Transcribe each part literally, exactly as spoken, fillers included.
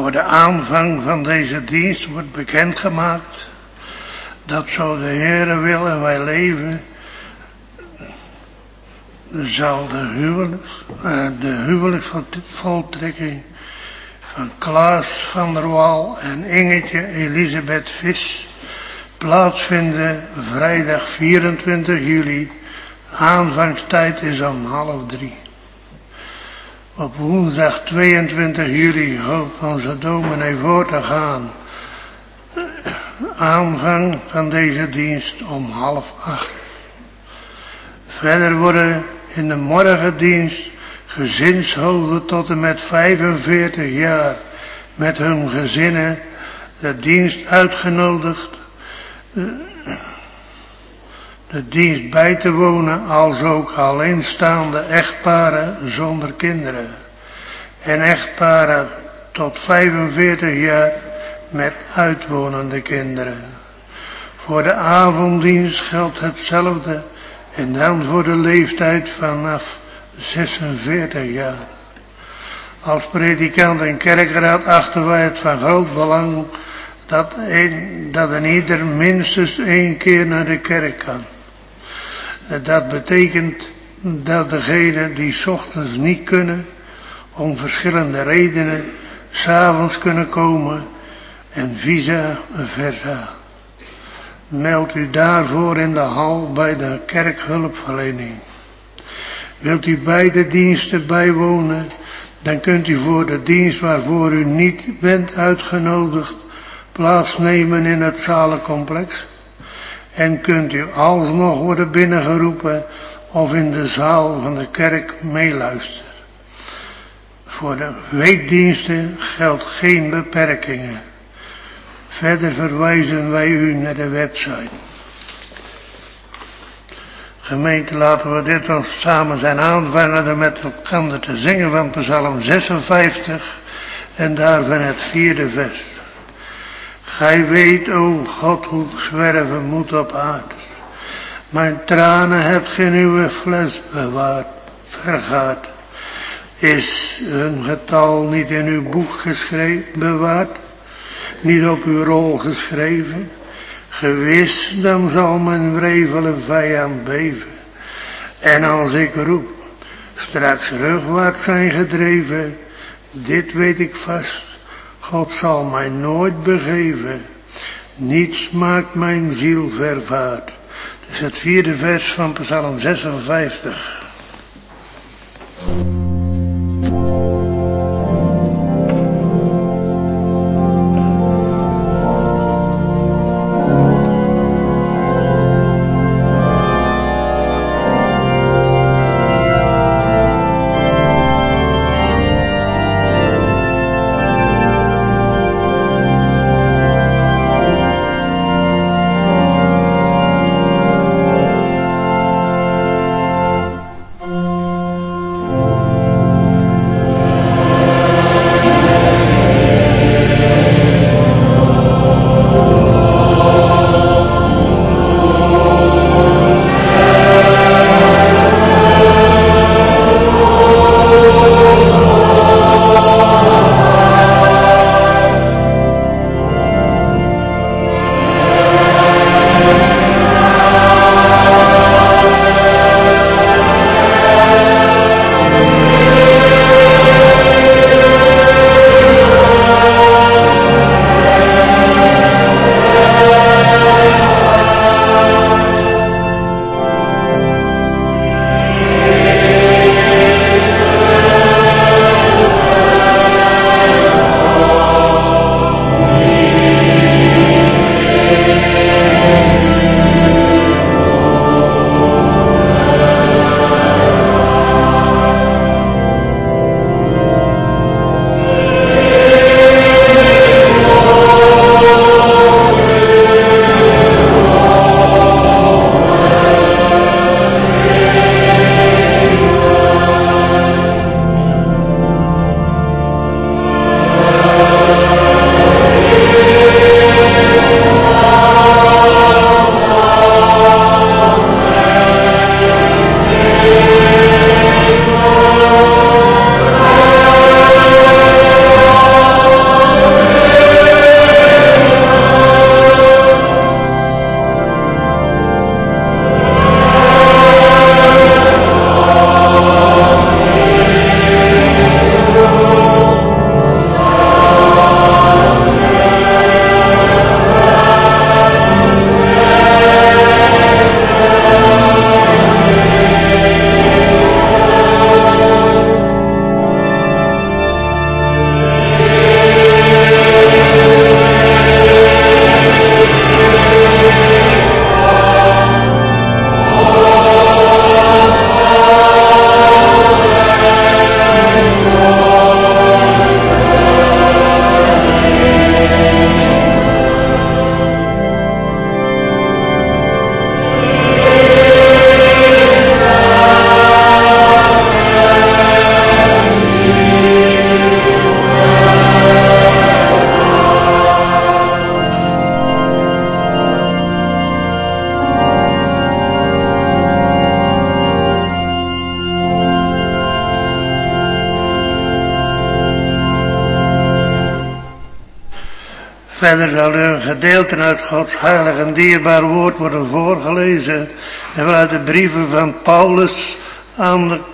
Voor de aanvang van deze dienst wordt bekendgemaakt dat zo de Heere wil en wij leven, zal de, huwelijks, uh, de huwelijksvoltrekking van Klaas van der Wal en Ingetje Elisabeth Vis plaatsvinden vrijdag vierentwintig juli. Aanvangstijd is om half drie. Op woensdag tweeëntwintig juli hoopt onze dominee voor te gaan. Aanvang van deze dienst om half acht. Verder worden in de morgendienst gezinshoofden tot en met vijfenveertig jaar met hun gezinnen de dienst uitgenodigd de dienst bij te wonen, als ook alleenstaande echtparen zonder kinderen en echtparen tot vijfenveertig jaar met uitwonende kinderen. Voor de avonddienst geldt hetzelfde en dan voor de leeftijd vanaf zesenveertig jaar. Als predikant en kerkraad achten wij het van groot belang dat een, dat een ieder minstens één keer naar de kerk kan. Dat betekent dat degenen die 's ochtends niet kunnen, om verschillende redenen, 's avonds kunnen komen en vice versa. Meld u daarvoor in de hal bij de kerkhulpverlening. Wilt u beide diensten bijwonen, dan kunt u voor de dienst waarvoor u niet bent uitgenodigd plaatsnemen in het zalencomplex. En kunt u alsnog worden binnengeroepen of in de zaal van de kerk meeluisteren. Voor de weekdiensten geldt geen beperkingen. Verder verwijzen wij u naar de website. Gemeente, laten we dit dan samen zijn aanvangen met elkaar te zingen van Psalm zesenvijftig en daarvan het vierde vers. Gij weet, o God, hoe ik zwerven moet op aarde. Mijn tranen hebt gij in uw fles bewaard, vergaard. Is hun getal niet in uw boek geschreven, bewaard? Niet op uw rol geschreven? Gewis, dan zal mijn wrevele vijand beven. En als ik roep, straks rugwaarts zijn gedreven, dit weet ik vast. God zal mij nooit begeven, niets maakt mijn ziel vervaard. Dat is het vierde vers van Psalm zesenvijftig. Oh Verder zal u een gedeelte uit Gods heilig en dierbaar woord worden voorgelezen. En uit de brieven van Paulus aan de,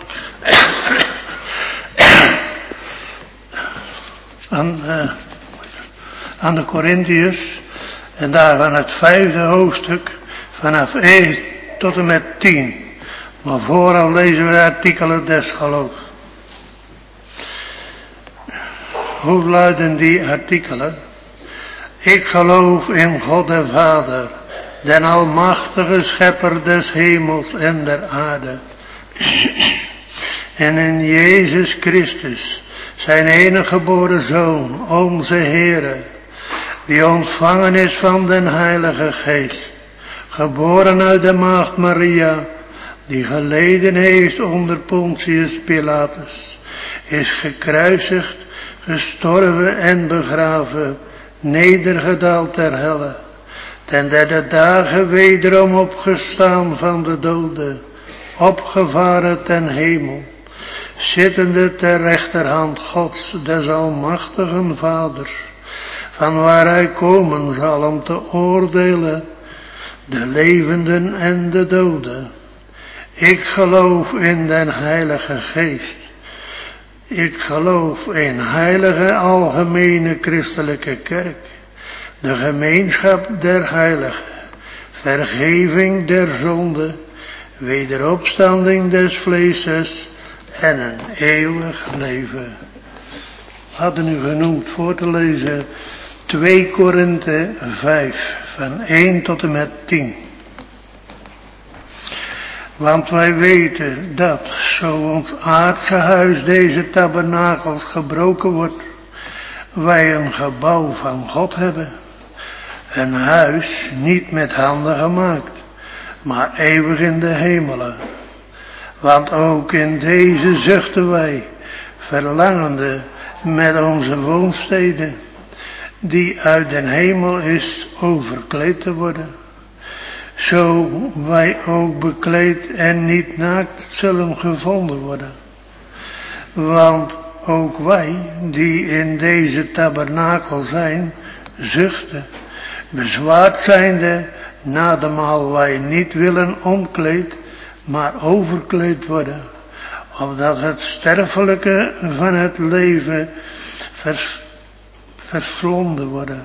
aan, uh, aan de Corinthiërs. En daarvan het vijfde hoofdstuk vanaf één tot en met tien. Maar vooral lezen we de artikelen des geloofs. Hoe luiden die artikelen? Ik geloof in God de Vader, den almachtige schepper des hemels en der aarde. En in Jezus Christus, zijn enige geboren Zoon, onze Heere, die ontvangen is van den Heilige Geest, geboren uit de maagd Maria, die geleden heeft onder Pontius Pilatus, is gekruisigd, gestorven en begraven, nedergedaald ter helle, ten derde dagen wederom opgestaan van de doden, opgevaren ten hemel, zittende ter rechterhand Gods des almachtigen Vaders, van waar hij komen zal om te oordelen de levenden en de doden. Ik geloof in den Heilige Geest. Ik geloof in heilige algemene christelijke kerk, de gemeenschap der heiligen, vergeving der zonde, wederopstanding des vleeses en een eeuwig leven. We hadden u genoemd voor te lezen twee Korinthe vijf, van één tot en met tien. Want wij weten dat, zo ons aardse huis deze tabernakels gebroken wordt, wij een gebouw van God hebben. Een huis niet met handen gemaakt, maar eeuwig in de hemelen. Want ook in deze zuchten wij, verlangende met onze woonsteden, die uit den hemel is, overkleed te worden. Zo wij ook bekleed en niet naakt zullen gevonden worden. Want ook wij, die in deze tabernakel zijn, zuchten, bezwaard zijnde, nademaal wij niet willen omkleed, maar overkleed worden, opdat het sterfelijke van het leven vers, verslonden worden,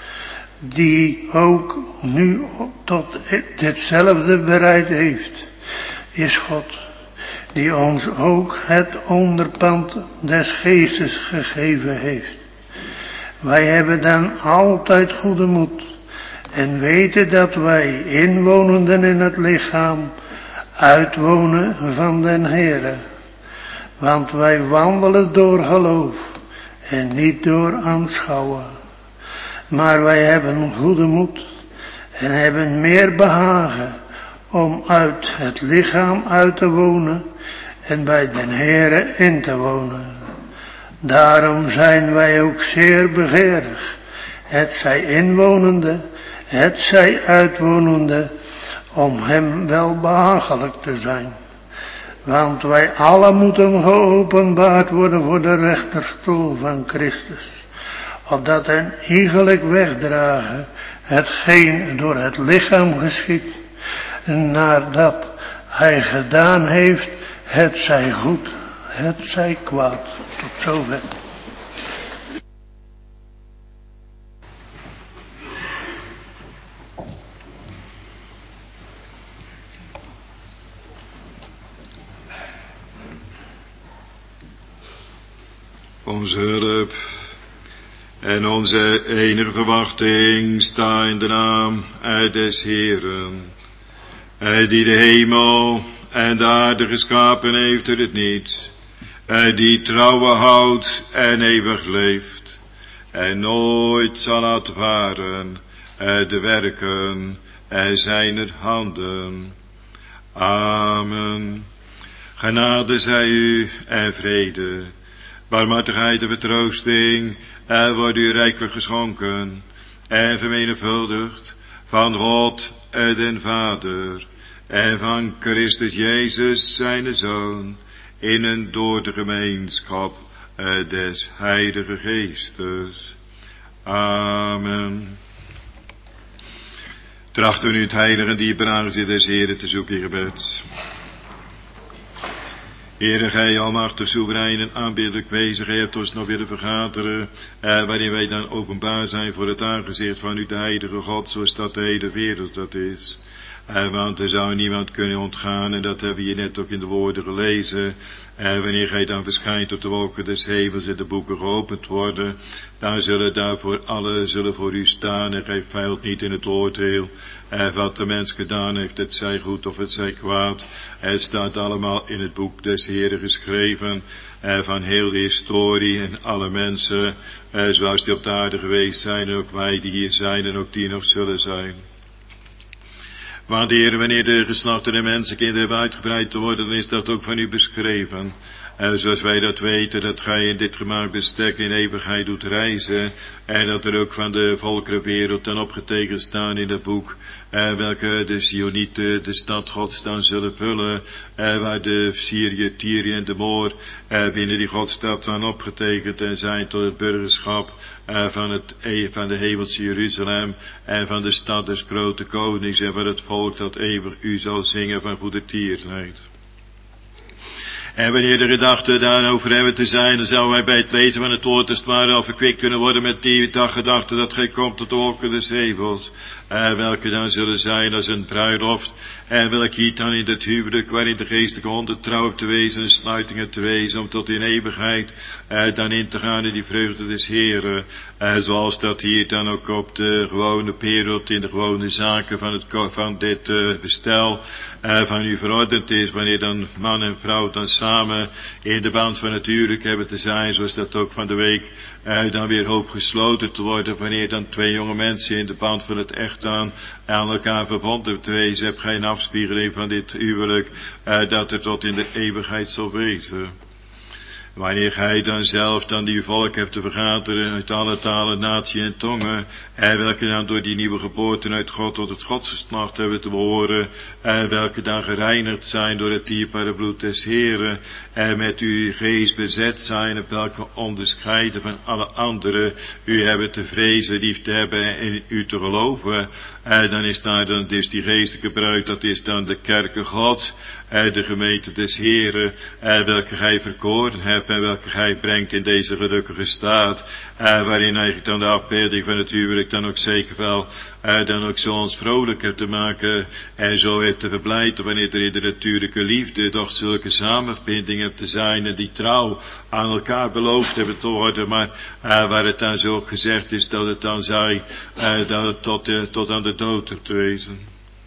die ook nu tot ditzelfde bereid heeft, is God, die ons ook het onderpand des geestes gegeven heeft. Wij hebben dan altijd goede moed en weten dat wij, inwonenden in het lichaam, uitwonen van den Heere. Want wij wandelen door geloof en niet door aanschouwen. Maar wij hebben goede moed en hebben meer behagen om uit het lichaam uit te wonen en bij den Heere in te wonen. Daarom zijn wij ook zeer begeerig, het zij inwonende, het zij uitwonende, om hem wel behagelijk te zijn. Want wij alle moeten geopenbaard worden voor de rechterstoel van Christus, opdat een iegelijk wegdragen hetgeen door het lichaam geschiet, nadat hij gedaan heeft, het zij goed, het zij kwaad. Tot zover. Onze hulp en onze enige verwachting sta in de naam uit des Heeren. Hij die de hemel en de aarde geschapen heeft uit het niets. Hij die trouwen houdt en eeuwig leeft. En nooit zal laten varen uit de werken en zijner handen. Amen. Genade zij u en vrede. Barmhartigheid en vertroosting, er wordt u rijkelijk geschonken en vermenigvuldigd van God den Vader en van Christus Jezus zijn Zoon, in en door de gemeenschap des Heilige Geestes. Amen. Trachten we nu het heilige dieper aangezicht des Heren te zoeken in gebed. Heere, gij almachtig, soeverein en aanbiddelijk wezen, gij hebt ons nog willen vergaderen, eh, waarin wij dan openbaar zijn voor het aangezicht van u, de heilige God, zoals dat de hele wereld dat is. Eh, want er zou niemand kunnen ontgaan, en dat hebben we hier net ook in de woorden gelezen. Eh, wanneer gij dan verschijnt op de wolken des hemels en de boeken geopend worden, dan zullen daarvoor alle zullen voor u staan, en gij feilt niet in het oordeel. Eh, wat de mens gedaan heeft, het zij goed of het zij kwaad. Het staat allemaal in het boek des Heren geschreven, eh, van heel de historie en alle mensen, eh, zoals die op de aarde geweest zijn, en ook wij die hier zijn en ook die nog zullen zijn. Want Heer, wanneer de geslachten en mensenkinderen hebben uitgebreid te worden, dan is dat ook van u beschreven. Uh, zoals wij dat weten, dat gij in dit gemaakt bestek in eeuwigheid doet reizen. En dat er ook van de volkerenwereld dan opgetekend staan in dat boek. Uh, welke de Sionieten de stad Gods dan zullen vullen. Uh, waar de Syrië, Tyrië en de Moor uh, binnen die Godstad dan opgetekend en zijn tot het burgerschap uh, van, het, van de hemelse Jeruzalem. En van de stad des grote konings en van het volk dat eeuwig u zal zingen van goede tierenheid. En wanneer de gedachten daarover hebben te zijn, dan zouden wij bij het lezen van het woord als het ware al verkwikt kunnen worden met die daggedachte dat gij komt tot de wolken des hemels. Uh, welke dan zullen zijn als een bruiloft. En welk hier dan in het huwelijk waarin de geestelijke honden trouw te wezen en sluitingen te wezen om tot in eeuwigheid uh, dan in te gaan in die vreugde des Heren. Uh, zoals dat hier dan ook op de gewone periode in de gewone zaken van, het, van dit uh, bestel uh, van u verordend is. Wanneer dan man en vrouw dan samen in de band van het huwelijk hebben te zijn. Zoals dat ook van de week uh, dan weer hoop gesloten te worden. Wanneer dan twee jonge mensen in de band van het echt aan, aan elkaar verbonden te wezen. Heb geen afspiegeling van dit huwelijk uh, dat er tot in de eeuwigheid zal wezen. Wanneer gij dan zelf dan die volk hebt te vergaderen uit alle talen, natie en tongen, en welke dan door die nieuwe geboorte uit God tot het godsgeslacht hebben te behoren, en welke dan gereinigd zijn door het dierbare bloed des Heren, en met uw geest bezet zijn, op welke onderscheiden van alle anderen u hebben te vrezen, lief te hebben en in u te geloven. En dan is daar dan dus die geestelijke bruid, dat is dan de kerke Gods, de gemeente des Heren, welke gij verkoren hebt en welke gij brengt in deze gelukkige staat, waarin eigenlijk dan de afbeelding van het huwelijk dan ook zeker wel dan ook zo ons vrolijk hebt te maken en zo hebt te verblijden wanneer er in de natuurlijke liefde toch zulke samenbinding hebt te zijn en die trouw aan elkaar beloofd hebben te worden, maar waar het dan zo gezegd is dat het dan zij dat het tot, tot aan de dood hebt te wezen.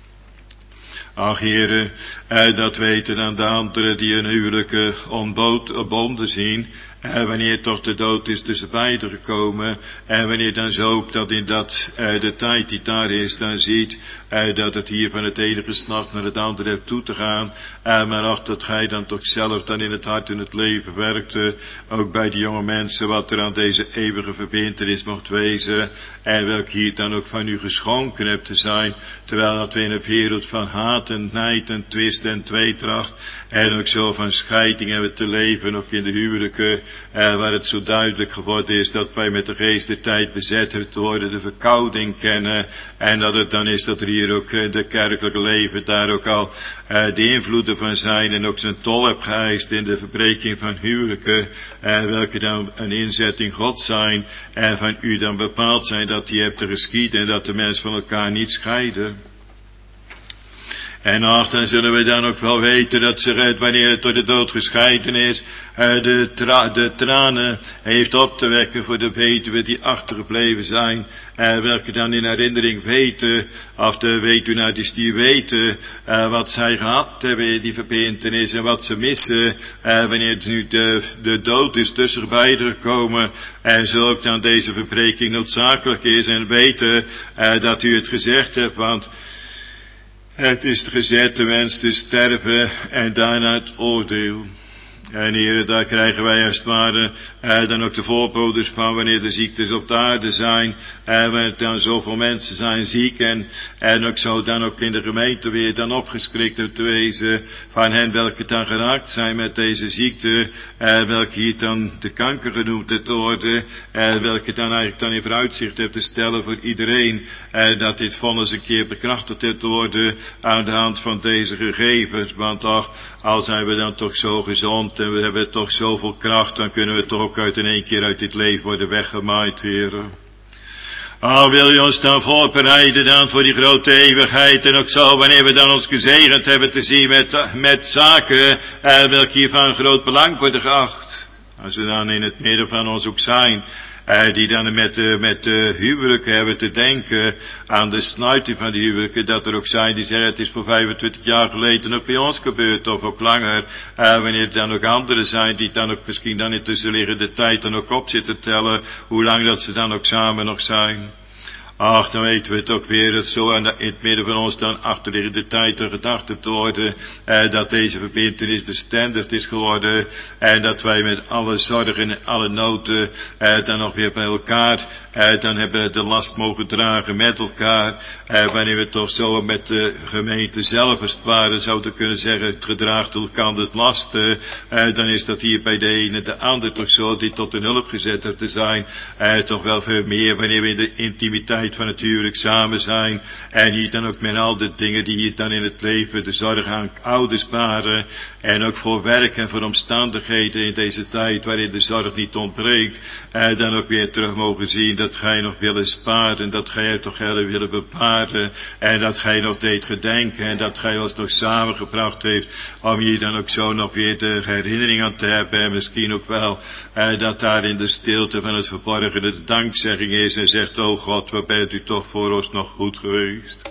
Ach, heren, eh, dat weten dan de anderen die een huwelijk ontbonden zien, eh, wanneer toch de dood is tussen beiden gekomen, en wanneer dan zo ook dat in dat eh, de tijd die daar is, dan ziet eh, dat het hier van het ene geslacht naar het andere hebt toe te gaan, eh, maar ach, dat gij dan toch zelf dan in het hart en het leven werkte, ook bij die jonge mensen, wat er aan deze eeuwige verbintenis mocht wezen, en welk hier dan ook van u geschonken hebt te zijn, terwijl dat we in een wereld van haat en nijd en twist en tweedracht, en ook zo van scheiding hebben te leven, ook in de huwelijken, eh, waar het zo duidelijk geworden is dat wij met de geest de tijd bezet hebben te worden, de verkouding kennen, en dat het dan is dat er hier ook uh, de kerkelijke leven daar ook al uh, de invloeden van zijn, en ook zijn tol hebt geëist in de verbreking van huwelijken, uh, welke dan een inzetting God zijn, en van u dan bepaald zijn dat die hebt te geschieden, en dat de mensen van elkaar niet scheiden. En ach, dan zullen we dan ook wel weten dat ze, wanneer het door de dood gescheiden is, de, tra- de tranen heeft op te wekken voor de weduwe die achtergebleven zijn, welke dan in herinnering weten, of de weduwnaars die weten, wat zij gehad hebben in die verbintenis en wat ze missen, wanneer nu de, de dood is tussen beiden gekomen, en zo ook dan deze verbreking noodzakelijk is, en weten dat u het gezegd hebt, want het is gezet de mens te sterven en daarna het oordeel. En Heere, daar krijgen wij als het ware eh, dan ook de voorboders van wanneer de ziektes op de aarde zijn. En wanneer dan zoveel mensen zijn ziek en, en ook zo dan ook in de gemeente weer dan opgeschrikt te wezen van hen welke dan geraakt zijn met deze ziekte. Eh, welke hier dan de kanker genoemd te worden. Eh, welke dan eigenlijk dan in vooruitzicht heeft te stellen voor iedereen. Eh, dat dit vonnis een keer bekrachtigd heeft te worden aan de hand van deze gegevens. Want toch, al zijn we dan toch zo gezond en we hebben toch zoveel kracht, dan kunnen we toch ook uit in één keer uit dit leven worden weggemaaid, Heere. Al wil je ons dan voorbereiden dan voor die grote eeuwigheid en ook zo wanneer we dan ons gezegend hebben te zien met, met zaken eh, welke hier van groot belang worden geacht. Als we dan in het midden van ons ook zijn, eh, die dan met, uh, met uh, huwelijken hebben te denken aan de sluiting van die huwelijken, dat er ook zijn die zeggen het is voor vijfentwintig jaar geleden ook bij ons gebeurd of ook langer, eh, wanneer er dan ook anderen zijn die dan ook misschien dan in tussenliggende tijd dan ook op zitten tellen, hoe lang dat ze dan ook samen nog zijn. Ach, dan weten we het ook weer, dat zo in het midden van ons dan achterliggende tijd een gedachte te worden, eh, dat deze verbintenis bestendigd is geworden, en dat wij met alle zorgen en alle noden, eh, dan nog weer bij elkaar, eh, dan hebben de last mogen dragen met elkaar, eh, wanneer we toch zo met de gemeente zelf als het ware zouden kunnen zeggen, het gedraagt elkanders lasten, eh, dan is dat hier bij de ene de ander toch zo, die tot een hulp gezet heeft te zijn, eh, toch wel veel meer wanneer we in de intimiteit van het huwelijk samen zijn en hier dan ook met al de dingen die hier dan in het leven de zorg aan ouders baren en ook voor werk en voor omstandigheden in deze tijd waarin de zorg niet ontbreekt, eh, dan ook weer terug mogen zien dat gij nog willen sparen, dat gij het toch willen willen beparen en dat gij nog deed gedenken en dat gij ons nog samengebracht heeft om hier dan ook zo nog weer de herinnering aan te hebben en misschien ook wel eh, dat daar in de stilte van het verborgene de dankzegging is en zegt, o God, wat bent u toch voor ons nog goed geweest.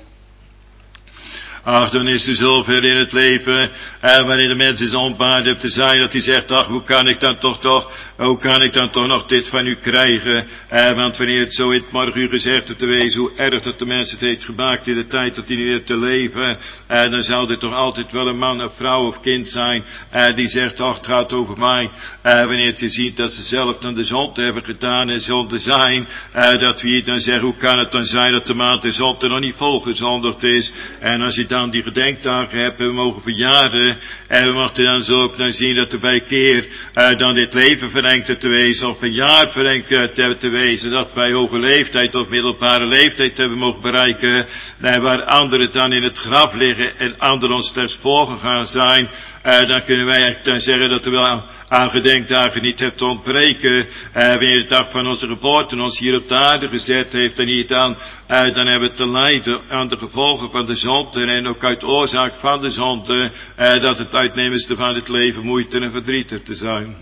Ach, dan is er zoveel in het leven, en wanneer de mens is onbaard heeft te zijn, dat hij zegt, ach, hoe kan ik dan toch toch, hoe kan ik dan toch nog dit van u krijgen, eh, want wanneer het zo in het morgen u gezegd hebt te wezen, hoe erg dat de mens het heeft gemaakt in de tijd dat hij niet heeft te leven, eh, dan zou dit toch altijd wel een man, een vrouw of kind zijn, eh, die zegt, ach, het gaat over mij, eh, wanneer je ziet dat ze zelf dan de zonde hebben gedaan en zonde zijn, eh, dat we hier dan zeggen, hoe kan het dan zijn dat de maand de zonde nog niet volgezondigd is, en als je dan die gedenkdagen hebben, we mogen verjaren, en we mochten dan zo ook dan zien dat er bij keer uh, dan dit leven verlengd te wezen, of een jaar verlengd te, te wezen, dat wij hoge leeftijd of middelbare leeftijd hebben mogen bereiken, en waar anderen dan in het graf liggen en anderen ons slechts voorgegaan zijn, uh, dan kunnen wij eigenlijk dan zeggen dat er wel aan gedenkdagen niet hebt te ontbreken, uh, wanneer de dag van onze geboorte ons hier op de aarde gezet heeft en hier dan, uh, dan hebben we te lijden aan de gevolgen van de zonde en ook uit oorzaak van de zonde, uh, dat het uitnemenste van het leven moeite en verdriet te zijn.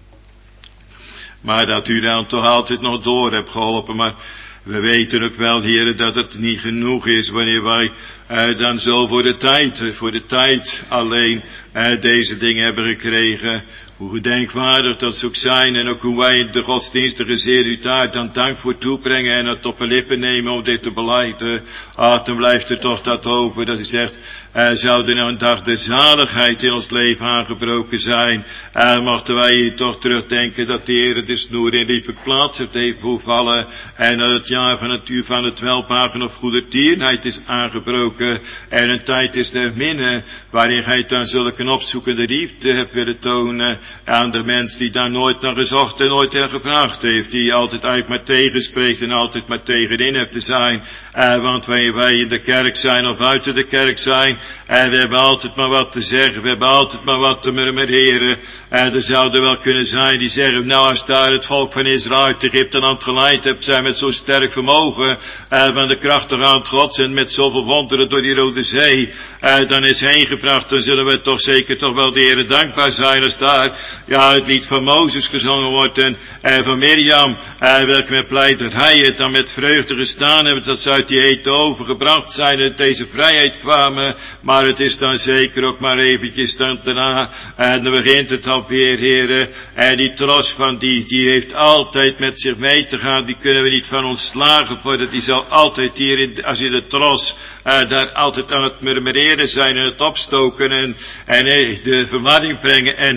Maar dat u dan toch altijd nog door hebt geholpen, maar we weten ook wel, heren, dat het niet genoeg is wanneer wij uh, dan zo voor de tijd, voor de tijd alleen uh, deze dingen hebben gekregen. Hoe gedenkwaardig dat ze ook zijn en ook hoe wij de godsdienstige zeer u daar dan dank voor toebrengen en het op de lippen nemen om dit te beleiden. Ah, dan blijft er toch dat over dat u zegt, uh, zou er nou een dag de zaligheid in ons leven aangebroken zijn. En uh, mochten wij hier toch terugdenken dat de Heer de snoer in lieve plaats heeft even vallen en dat het jaar van het uur van het welbehagen of goede tierenheid is aangebroken en een tijd is der minne waarin gij dan zulke opzoekende liefde hebt willen tonen aan de mens die daar nooit naar gezocht en nooit naar gevraagd heeft, die altijd eigenlijk maar tegenspreekt en altijd maar tegenin heeft te zijn. Uh, want wanneer wij in de kerk zijn of buiten de kerk zijn, en we hebben altijd maar wat te zeggen, we hebben altijd maar wat te murmureren. En er zouden wel kunnen zijn die zeggen, nou als daar het volk van Israël uit Egypte land geleid hebt, zijn met zo'n sterk vermogen, uh, van de krachtige hand Gods en met zoveel wonderen door die Rode Zee, uh, dan is heen gebracht, dan zullen we toch zeker toch wel de Heere dankbaar zijn als daar, ja, het lied van Mozes gezongen wordt en, en van Mirjam, uh, welke met pleit dat hij het dan met vreugde gestaan heeft, dat ze uit die hete oven gebracht zijn en deze vrijheid kwamen, maar het is dan zeker ook maar eventjes dan daarna, en dan begint het alweer, heren, en die tros van die, die heeft altijd met zich mee te gaan, die kunnen we niet van ontslagen worden, die zal altijd hier, in, als in de tros, uh, daar altijd aan het murmureren zijn en het opstoken en, en uh, de verwarring brengen en het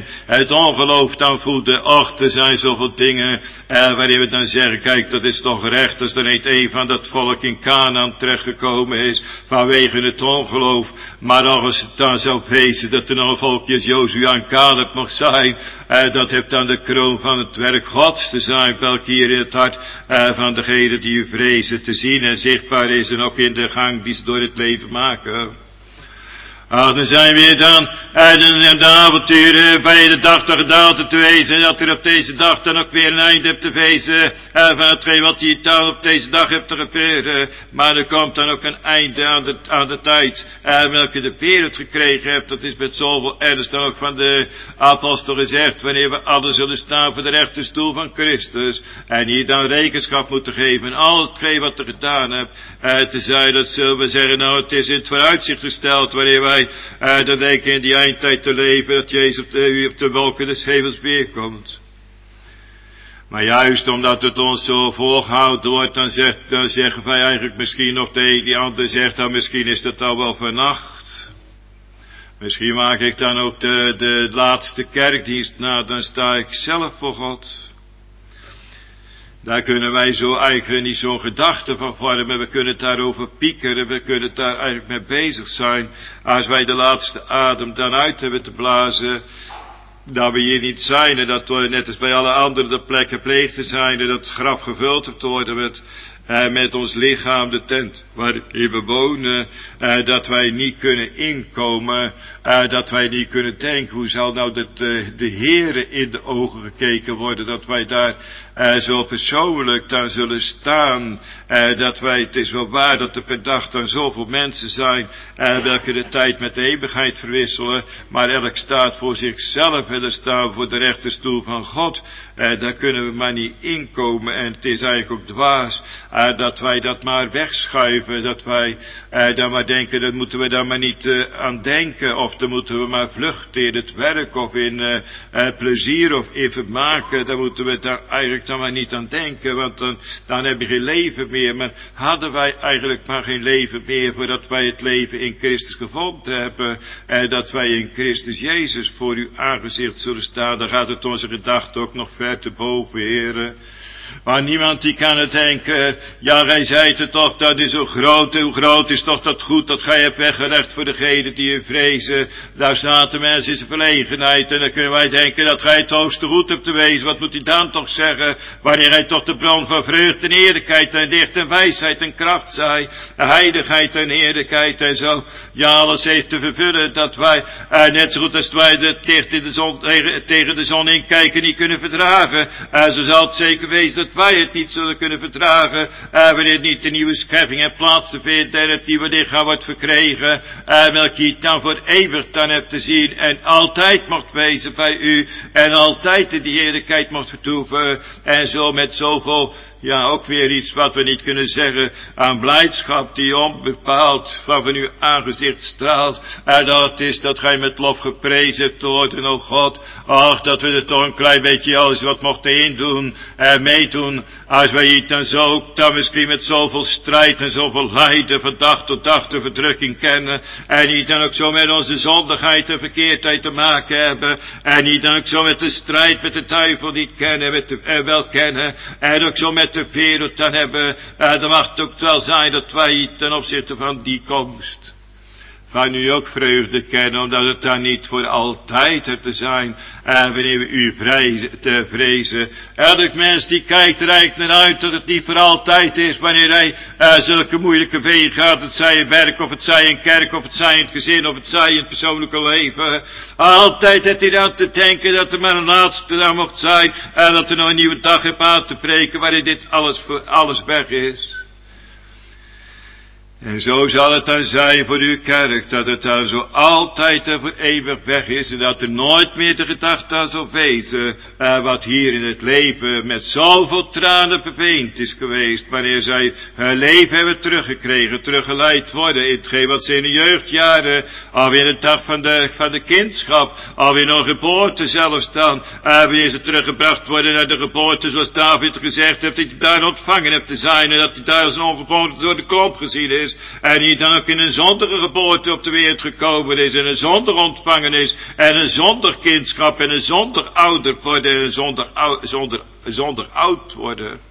het ongeloof dan voeden. Och, er zijn zoveel dingen uh, waarin we dan zeggen, kijk, dat is toch recht, als er niet een van dat volk in Canaan terechtgekomen is, vanwege het ongeloof. Maar als het dan zou wezen dat er nog een volkje als Jozua en Caleb mag zijn, uh, dat heeft dan de kroon van het werk Gods te zijn, welke hier in het hart uh, van degenen die u vrezen te zien en zichtbaar is en ook in de gang die ze door het leven maken. Ach, dan zijn we dan uit de, de avonturen bij de dag te gedalte te wezen, en dat er op deze dag dan ook weer een einde hebt te wezen, uh, van hetgeen wat je dan op deze dag hebt te gebeuren. Maar er komt dan ook een einde aan de, aan de tijd, uh, welke de wereld gekregen hebt. Dat is met zoveel ernst dan ook van de apostel gezegd, wanneer we allen zullen staan voor de rechterstoel van Christus, en hier dan rekenschap moeten geven, alles hetgeen wat er gedaan hebt, uh, te zijn, dat zullen we zeggen, nou, het is in het vooruitzicht gesteld, wanneer wij Uh, dan denken in die eindtijd te leven, dat Jezus op de, op de wolken des hemels weerkomt. Maar juist omdat het ons zo voorgehouden wordt, dan, zegt, dan zeggen wij eigenlijk misschien nog de een die ander zegt, dan misschien is dat al wel vannacht. Misschien maak ik dan ook de, de laatste kerkdienst na, dan sta ik zelf voor God. Daar kunnen wij zo eigenlijk niet zo'n gedachte van vormen. We kunnen het daarover piekeren. We kunnen het daar eigenlijk mee bezig zijn. Als wij de laatste adem dan uit hebben te blazen. Dat we hier niet zijn. En dat we net als bij alle anderen de plekken pleeg te zijn. En dat het graf gevuld hebt te worden met, eh, met ons lichaam. De tent waarin we wonen. Eh, dat wij niet kunnen inkomen. Uh, dat wij niet kunnen denken, hoe zal nou de, de, de Heere in de ogen gekeken worden, dat wij daar uh, zo persoonlijk dan zullen staan, uh, dat wij, het is wel waar dat er per dag dan zoveel mensen zijn, uh, welke de tijd met de eeuwigheid verwisselen, maar elk staat voor zichzelf en er staan voor de rechterstoel van God, uh, daar kunnen we maar niet inkomen en het is eigenlijk ook dwaas, uh, dat wij dat maar wegschuiven, dat wij uh, dan maar denken, dat moeten we daar maar niet uh, aan denken, of Of dan moeten we maar vluchten in het werk of in uh, uh, plezier of in vermaken. Daar moeten we daar eigenlijk dan maar niet aan denken. Want dan, dan heb je geen leven meer. Maar hadden wij eigenlijk maar geen leven meer voordat wij het leven in Christus gevonden hebben. En dat wij in Christus Jezus voor uw aangezicht zullen staan. Dan gaat het onze gedachte ook nog ver te boven, heren. Maar niemand die kan het denken, ja, gij zijt het toch, dat is zo groot, hoe groot is toch dat goed dat gij hebt weggelegd voor degenen die u vrezen. Daar staat de mens in zijn verlegenheid en dan kunnen wij denken dat gij het hoogste goed hebt te wezen. Wat moet hij dan toch zeggen, wanneer hij toch de bron van vreugde en eerlijkheid en licht en wijsheid en kracht zij, heiligheid en eerlijkheid en zo, ja, alles heeft te vervullen dat wij, uh, net zo goed als wij het licht in de zon, tegen, tegen de zon inkijken niet kunnen verdragen, uh, zo zal het zeker wezen dat wij het niet zullen kunnen verdragen, uh, wanneer het niet de nieuwe schepping en plaats te vinden en het nieuwe lichaam wordt verkregen, uh, welke je dan voor eeuwig dan hebt te zien en altijd mocht wezen bij u en altijd in die heerlijkheid mocht vertoeven en zo met zoveel, ja, ook weer iets wat we niet kunnen zeggen, aan blijdschap die onbepaald van van uw aangezicht straalt. En dat is dat gij met lof geprezen hebt te worden, o God. Ach, dat we er toch een klein beetje alles wat mochten indoen en meedoen. Als wij hier dan zo, dan misschien met zoveel strijd en zoveel lijden van dag tot dag de verdrukking kennen. En niet dan ook zo met onze zondigheid en verkeerdheid te maken hebben. En niet dan ook zo met de strijd met de duivel niet kennen, met de, eh, wel kennen. En ook zo met de wereld dan hebben, uh, dan mag het ook wel zijn dat wij ten opzichte van die komst van u ook vreugde kennen, omdat het dan niet voor altijd er te zijn, uh, wanneer we u vrezen, te vrezen. Elk mens die kijkt er eigenlijk naar uit dat het niet voor altijd is, wanneer hij uh, zulke moeilijke wegen gaat, het zij in werk, of het zij in kerk, of het zij in het gezin, of het zij in het persoonlijke leven. Altijd heeft hij aan te denken dat er maar een laatste dag mocht zijn, en dat er nog een nieuwe dag heeft aan te breken, waarin dit alles voor alles weg is. En zo zal het dan zijn voor uw kerk, dat het dan zo altijd en voor eeuwig weg is, en dat er nooit meer de gedachte aan zal wezen, uh, wat hier in het leven met zoveel tranen beweend is geweest, wanneer zij hun leven hebben teruggekregen, teruggeleid worden, in hetgeen wat ze in de jeugdjaren, alweer in de dag van de, van de kindschap, alweer nog geboorte zelfs dan, uh, wanneer ze teruggebracht worden naar de geboorte, zoals David gezegd heeft, dat hij daar ontvangen hebt te zijn, en dat hij daar als een ongeboorte door de klomp gezien is. is. En die dan ook in een zondige geboorte op de wereld gekomen is. En een zonder ontvangen is. En een zonder kindschap. En een zonder ouder worden. En een zonder, zonder, zonder oud worden.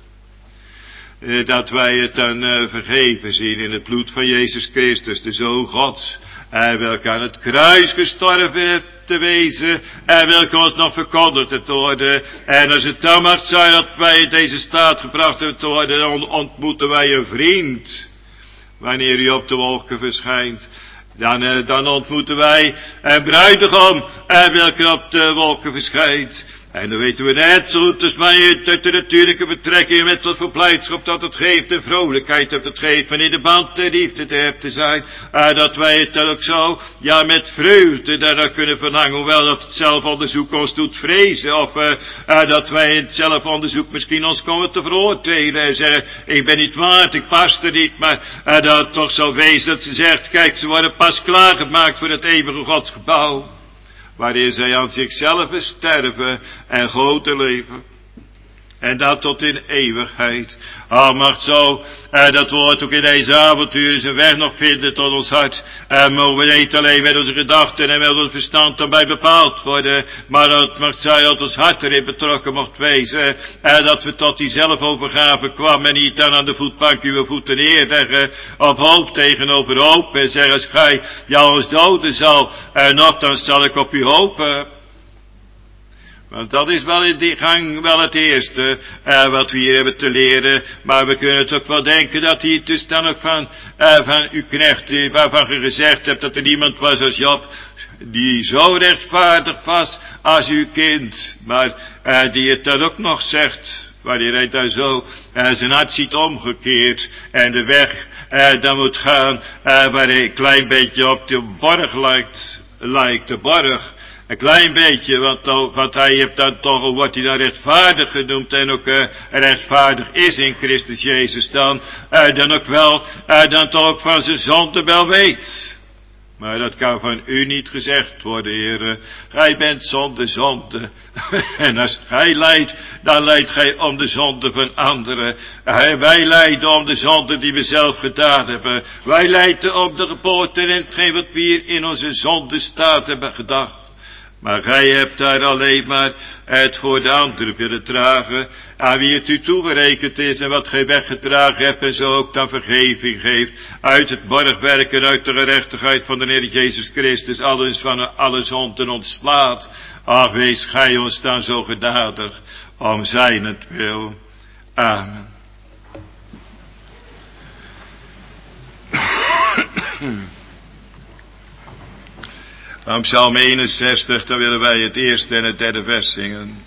Dat wij het dan uh, vergeven zien in het bloed van Jezus Christus, de Zoon Gods. En welke aan het kruis gestorven heeft te wezen. En welke ons nog verkondigd te worden. En als het dan mag zijn dat wij in deze staat gebracht hebben te worden, dan ontmoeten wij een vriend. Wanneer hij op de wolken verschijnt. Dan, uh, dan ontmoeten wij een bruidegom. En welke op de wolken verschijnt. En dan weten we net zo goed als wij uit de natuurlijke betrekking met wat voor blijdschap dat het geeft en vrolijkheid dat het geeft wanneer de band de liefde te hebben te zijn. Uh, dat wij het dan ook zo, ja met vreugde daarna kunnen verlangen, hoewel dat het zelfonderzoek ons doet vrezen. Of uh, uh, dat wij in het zelfonderzoek misschien ons komen te veroordelen en zeggen, ik ben niet waard, ik pas er niet. Maar uh, dat het toch zo wezen dat ze zegt, kijk ze worden pas klaargemaakt voor het eeuwige Godsgebouw. Waarin zij aan zichzelf sterven en grote leven. En dat tot in eeuwigheid. Al mag zo, eh, dat woord ook in deze avonturen zijn weg nog vinden tot ons hart. En mogen we niet alleen met onze gedachten en met ons verstand dan bij bepaald worden. Maar dat mag zij dat ons hart erin betrokken mocht wezen. En dat we tot die zelfovergave kwam en niet dan aan de voetbank uw voeten neerleggen. Op hoop tegenover hoop. En zeggen als gij jou ons doden zal. En nogthans zal ik op u hopen. Want dat is wel in die gang wel het eerste uh, wat we hier hebben te leren. Maar we kunnen het ook wel denken dat hij dus dan ook van, uh, van uw knecht, uh, waarvan je gezegd hebt dat er niemand was als Job, die zo rechtvaardig was als uw kind. Maar uh, die het dan ook nog zegt, wanneer hij daar zo uh, zijn hart ziet omgekeerd en de weg uh, dan moet gaan uh, waar hij een klein beetje op de borg lijkt, lijkt de borg. Een klein beetje, want, want hij heeft dan toch, wordt hij dan rechtvaardig genoemd en ook uh, rechtvaardig is in Christus Jezus dan, uh, dan ook wel, uh, dan toch ook van zijn zonde wel weet. Maar dat kan van u niet gezegd worden, heren. Gij bent zonder zonde. En als gij lijdt, dan lijdt gij om de zonde van anderen. Uh, wij lijden om de zonde die we zelf gedaan hebben. Wij lijden om de geboorte en hetgeen wat we hier in onze zonde staat hebben gedacht. Maar gij hebt daar alleen maar het voor de anderen willen dragen, aan wie het u toegerekend is en wat gij weggedragen hebt en zo ook dan vergeving geeft, uit het borgwerk en uit de gerechtigheid van de Heer Jezus Christus, alles van alle zonden ontslaat. Ach, wees gij ons dan zo genadig, om zijnentwil. Amen. Van Psalm eenenzestig, dan willen wij het eerste en het derde vers zingen.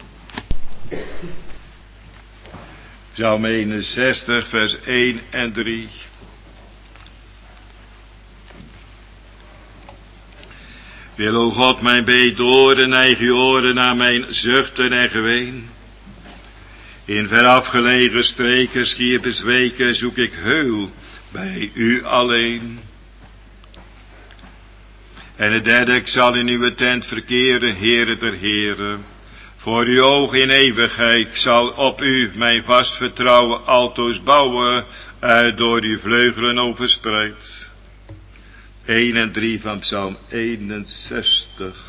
Psalm eenenzestig, vers één en drie. Wil, o God, mijn beet horen, neig uw oren naar mijn zuchten en geween. In verafgelegen streken, schier bezweken, zoek ik heul bij u alleen. En het derde, ik zal in uw tent verkeren, Heere der Heren. Voor uw oog in eeuwigheid, ik zal op u mijn vast vertrouwen altoos bouwen, uit door uw vleugelen overspreid. één en drie van Psalm eenenzestig.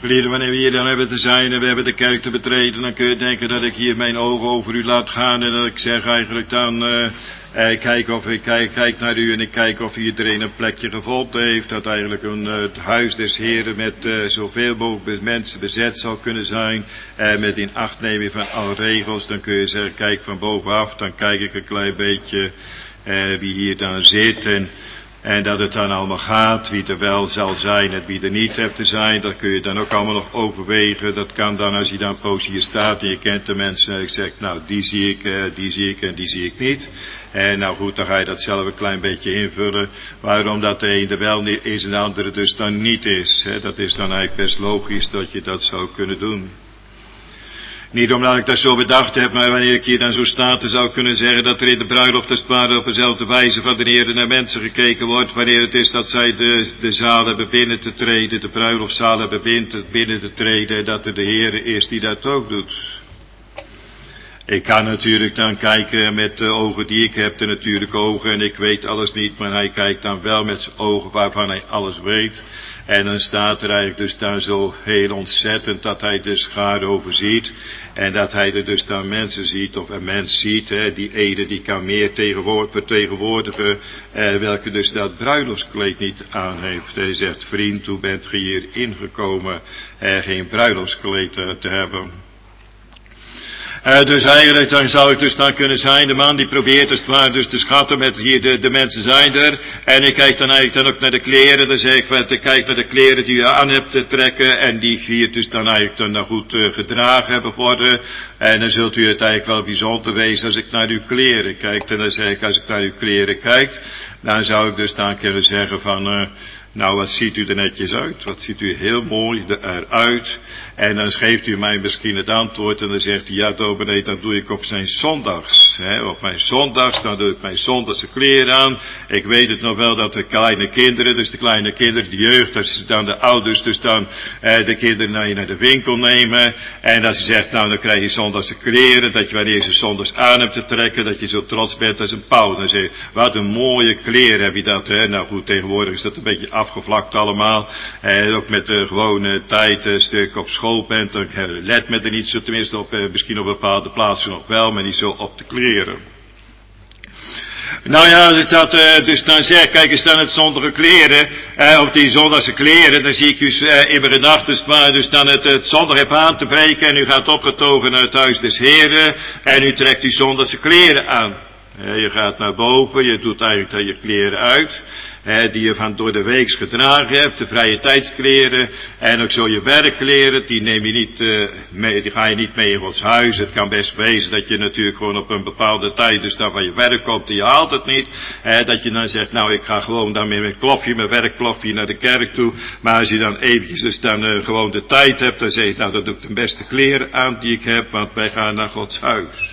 Geliefden, wanneer we hier dan hebben te zijn en we hebben de kerk te betreden, dan kun je denken dat ik hier mijn ogen over u laat gaan en dat ik zeg eigenlijk dan, uh, uh, kijk of ik kijk, kijk naar u en ik kijk of iedereen een plekje gevonden heeft, dat eigenlijk een, uh, het huis des Heren met uh, zoveel mogelijk mensen bezet zal kunnen zijn, uh, met in achtneming van alle regels. Dan kun je zeggen, kijk van bovenaf, dan kijk ik een klein beetje uh, wie hier dan zit en En dat het dan allemaal gaat, wie er wel zal zijn en wie er niet hebt te zijn, dat kun je dan ook allemaal nog overwegen. Dat kan dan, als je dan poos hier staat en je kent de mensen, en ik zeg, nou die zie ik, eh, die zie ik en die zie ik niet. En nou goed, dan ga je dat zelf een klein beetje invullen, waarom dat de een er wel is en de andere dus dan niet is. Hè. Dat is dan eigenlijk best logisch dat je dat zou kunnen doen. Niet omdat ik dat zo bedacht heb, maar wanneer ik hier dan zo sta, dan zou ik kunnen zeggen dat er in de bruiloft als het ware op dezelfde wijze van de Heer naar mensen gekeken wordt, wanneer het is dat zij de, de zaal hebben binnen te treden, de bruiloftzaal hebben binnen, binnen te treden, en dat er de Heer is die dat ook doet. Ik kan natuurlijk dan kijken met de ogen die ik heb, de natuurlijke ogen, en ik weet alles niet, maar hij kijkt dan wel met zijn ogen waarvan hij alles weet. En dan staat er eigenlijk dus dan zo heel ontzettend dat hij de schade overziet. En dat hij er dus dan mensen ziet, of een mens ziet, hè, die ene die kan meer vertegenwoordigen, eh, welke dus dat bruiloftskleed niet aan heeft. Hij zegt, vriend, hoe bent ge hier ingekomen, eh, geen bruiloftskleed uh, te hebben. Uh, dus eigenlijk dan zou ik dus dan kunnen zijn, de man die probeert als het ware dus te schatten met hier de, de mensen zijn er. En ik kijk dan eigenlijk dan ook naar de kleren, dan zeg ik, wat, ik kijk naar de kleren die u aan hebt te trekken en die hier dus dan eigenlijk dan nou goed uh, gedragen hebben worden. En dan zult u het eigenlijk wel bijzonder wezen als ik naar uw kleren kijk. En dan zeg ik, als ik naar uw kleren kijk, dan zou ik dus dan kunnen zeggen van, uh, nou wat ziet u er netjes uit, wat ziet u heel mooi eruit. En dan geeft u mij misschien het antwoord en dan zegt u, ja dominee, dat doe ik op zijn zondags. Hè, op mijn zondags, dan doe ik mijn zondagse kleren aan. Ik weet het nog wel dat de kleine kinderen, dus de kleine kinderen, de jeugd, dat ze dan de ouders, dus dan eh, de kinderen naar je naar de winkel nemen. En dat ze zegt, nou dan krijg je zondagse kleren, dat je wanneer je ze zondags aan hebt te trekken, dat je zo trots bent als een pauw. Dan zeg je, wat een mooie kleren heb je dat, hè. Nou goed, tegenwoordig is dat een beetje afgevlakt allemaal. En ook met de gewone tijd, een stuk op school bent, dan let men er niet zo, tenminste op, eh, misschien op bepaalde plaatsen nog wel, maar niet zo op de kleren. Nou ja, dat uh, dus dan zeg, kijk eens dan het zondage kleren, uh, of die zondagse kleren, dan zie ik u uh, in mijn gedachten, maar dus dan het, het zondag heb aan te breken en u gaat opgetogen naar het huis des Heren en u trekt uw zondagse kleren aan. Uh, je gaat naar boven, je doet eigenlijk dan je kleren uit. He, die je van door de weeks gedragen hebt, de vrije tijdskleren, en ook zo je werkkleren, die neem je niet uh, mee, die ga je niet mee in Gods huis. Het kan best wezen dat je natuurlijk gewoon op een bepaalde tijd dus dan van je werk komt en je haalt het niet. He, dat je dan zegt, nou ik ga gewoon dan met mijn klofje, mijn werkklofje naar de kerk toe. Maar als je dan eventjes dus dan uh, gewoon de tijd hebt, dan zeg je, nou dat doe ik de beste kleren aan die ik heb, want wij gaan naar Gods huis.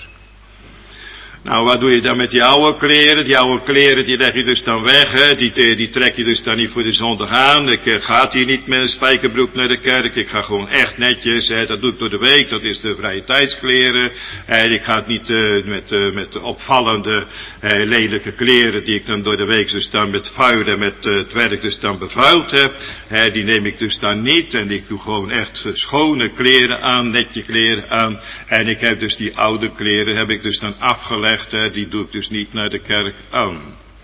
Nou, wat doe je dan met die oude kleren? Die oude kleren, die leg je dus dan weg, hè? Die, die trek je dus dan niet voor de zondag aan. Ik uh, ga hier niet met een spijkerbroek naar de kerk. Ik ga gewoon echt netjes, hè? Dat doe ik door de week. Dat is de vrije tijdskleren. En ik ga het niet uh, met, uh, met opvallende, uh, lelijke kleren die ik dan door de week dus dan met vuil en met uh, het werk dus dan bevuild heb. Hè? Die neem ik dus dan niet. En ik doe gewoon echt uh, schone kleren aan, netje kleren aan. En ik heb dus die oude kleren, heb ik dus dan afgelegd. Die doe ik dus niet naar de kerk aan.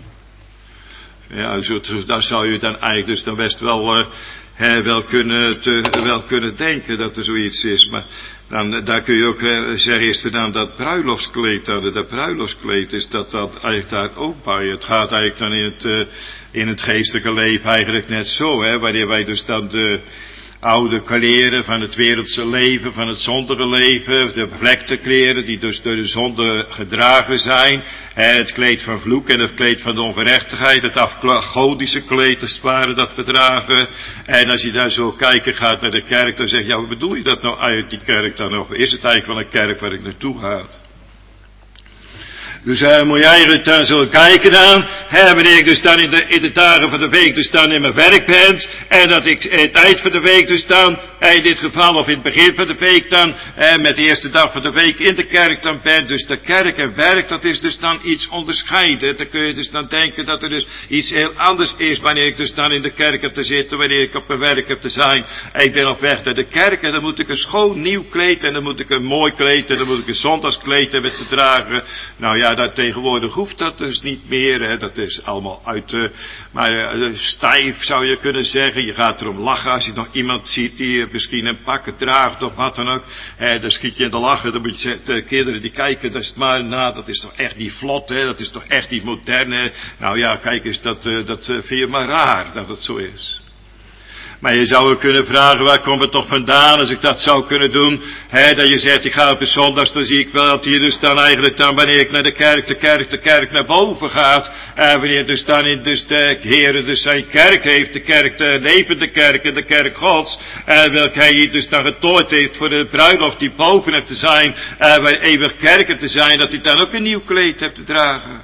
Ja, zo, daar zou je dan eigenlijk dus dan best wel, uh, hè, wel, kunnen, te, wel kunnen denken dat er zoiets is. Maar dan, daar kun je ook uh, zeggen, is er dan dat bruiloftskleed, dat, dat bruiloftskleed is dat, dat eigenlijk daar ook bij. Het gaat eigenlijk dan in het, uh, in het geestelijke leven eigenlijk net zo, hè, wanneer wij dus dan de oude kleren van het wereldse leven, van het zondige leven, de bevlekte kleren die dus door de zonde gedragen zijn, het kleed van vloek en het kleed van de ongerechtigheid, het afgodische kleed als het ware dat we dragen. En als je daar zo kijken gaat naar de kerk, dan zeg je, ja, wat bedoel je dat nou uit die kerk dan nog? Is het eigenlijk wel een kerk waar ik naartoe ga? Dus uh, moet jij er dan zo kijken dan, hè, wanneer ik dus dan in de, in de dagen van de week dus dan in mijn werk ben, en dat ik het eind van de week dus dan, in dit geval of in het begin van de week dan, eh, met de eerste dag van de week in de kerk dan ben. Dus de kerk en werk, dat is dus dan iets onderscheiden. Dan kun je dus dan denken dat er dus iets heel anders is wanneer ik dus dan in de kerk heb te zitten, wanneer ik op mijn werk heb te zijn. En ik ben op weg naar de kerk en dan moet ik een schoon nieuw kleed en dan moet ik een mooi kleed en dan moet ik een zondagskleed hebben te dragen. Nou ja, dat tegenwoordig hoeft dat dus niet meer. Hè. Dat is allemaal uit, uh, maar uh, stijf zou je kunnen zeggen. Je gaat erom lachen als je nog iemand ziet die uh, misschien een pakken draagt of wat dan ook. Eh, dan schiet je in de lachen. Dan moet je zeggen, de kinderen die kijken, dat is maar, nou, dat is toch echt niet vlot, hè? Dat is toch echt niet modern, hè? Nou ja, kijk eens, dat, uh, dat uh, vind je maar raar dat het zo is. Maar je zou ook kunnen vragen, waar komt het toch vandaan als ik dat zou kunnen doen? He, dat je zegt, ik ga op een zondags, dan zie ik wel dat hier dus dan eigenlijk dan, wanneer ik naar de kerk, de kerk, de kerk naar boven gaat. En wanneer dus dan in dus de Heer dus zijn kerk heeft, de kerk, de levende kerk en de kerk Gods. En welke hij hier dus dan getooid heeft voor de bruiloft die boven hebt te zijn. En bij eeuwig kerken te zijn, dat hij dan ook een nieuw kleed hebt te dragen.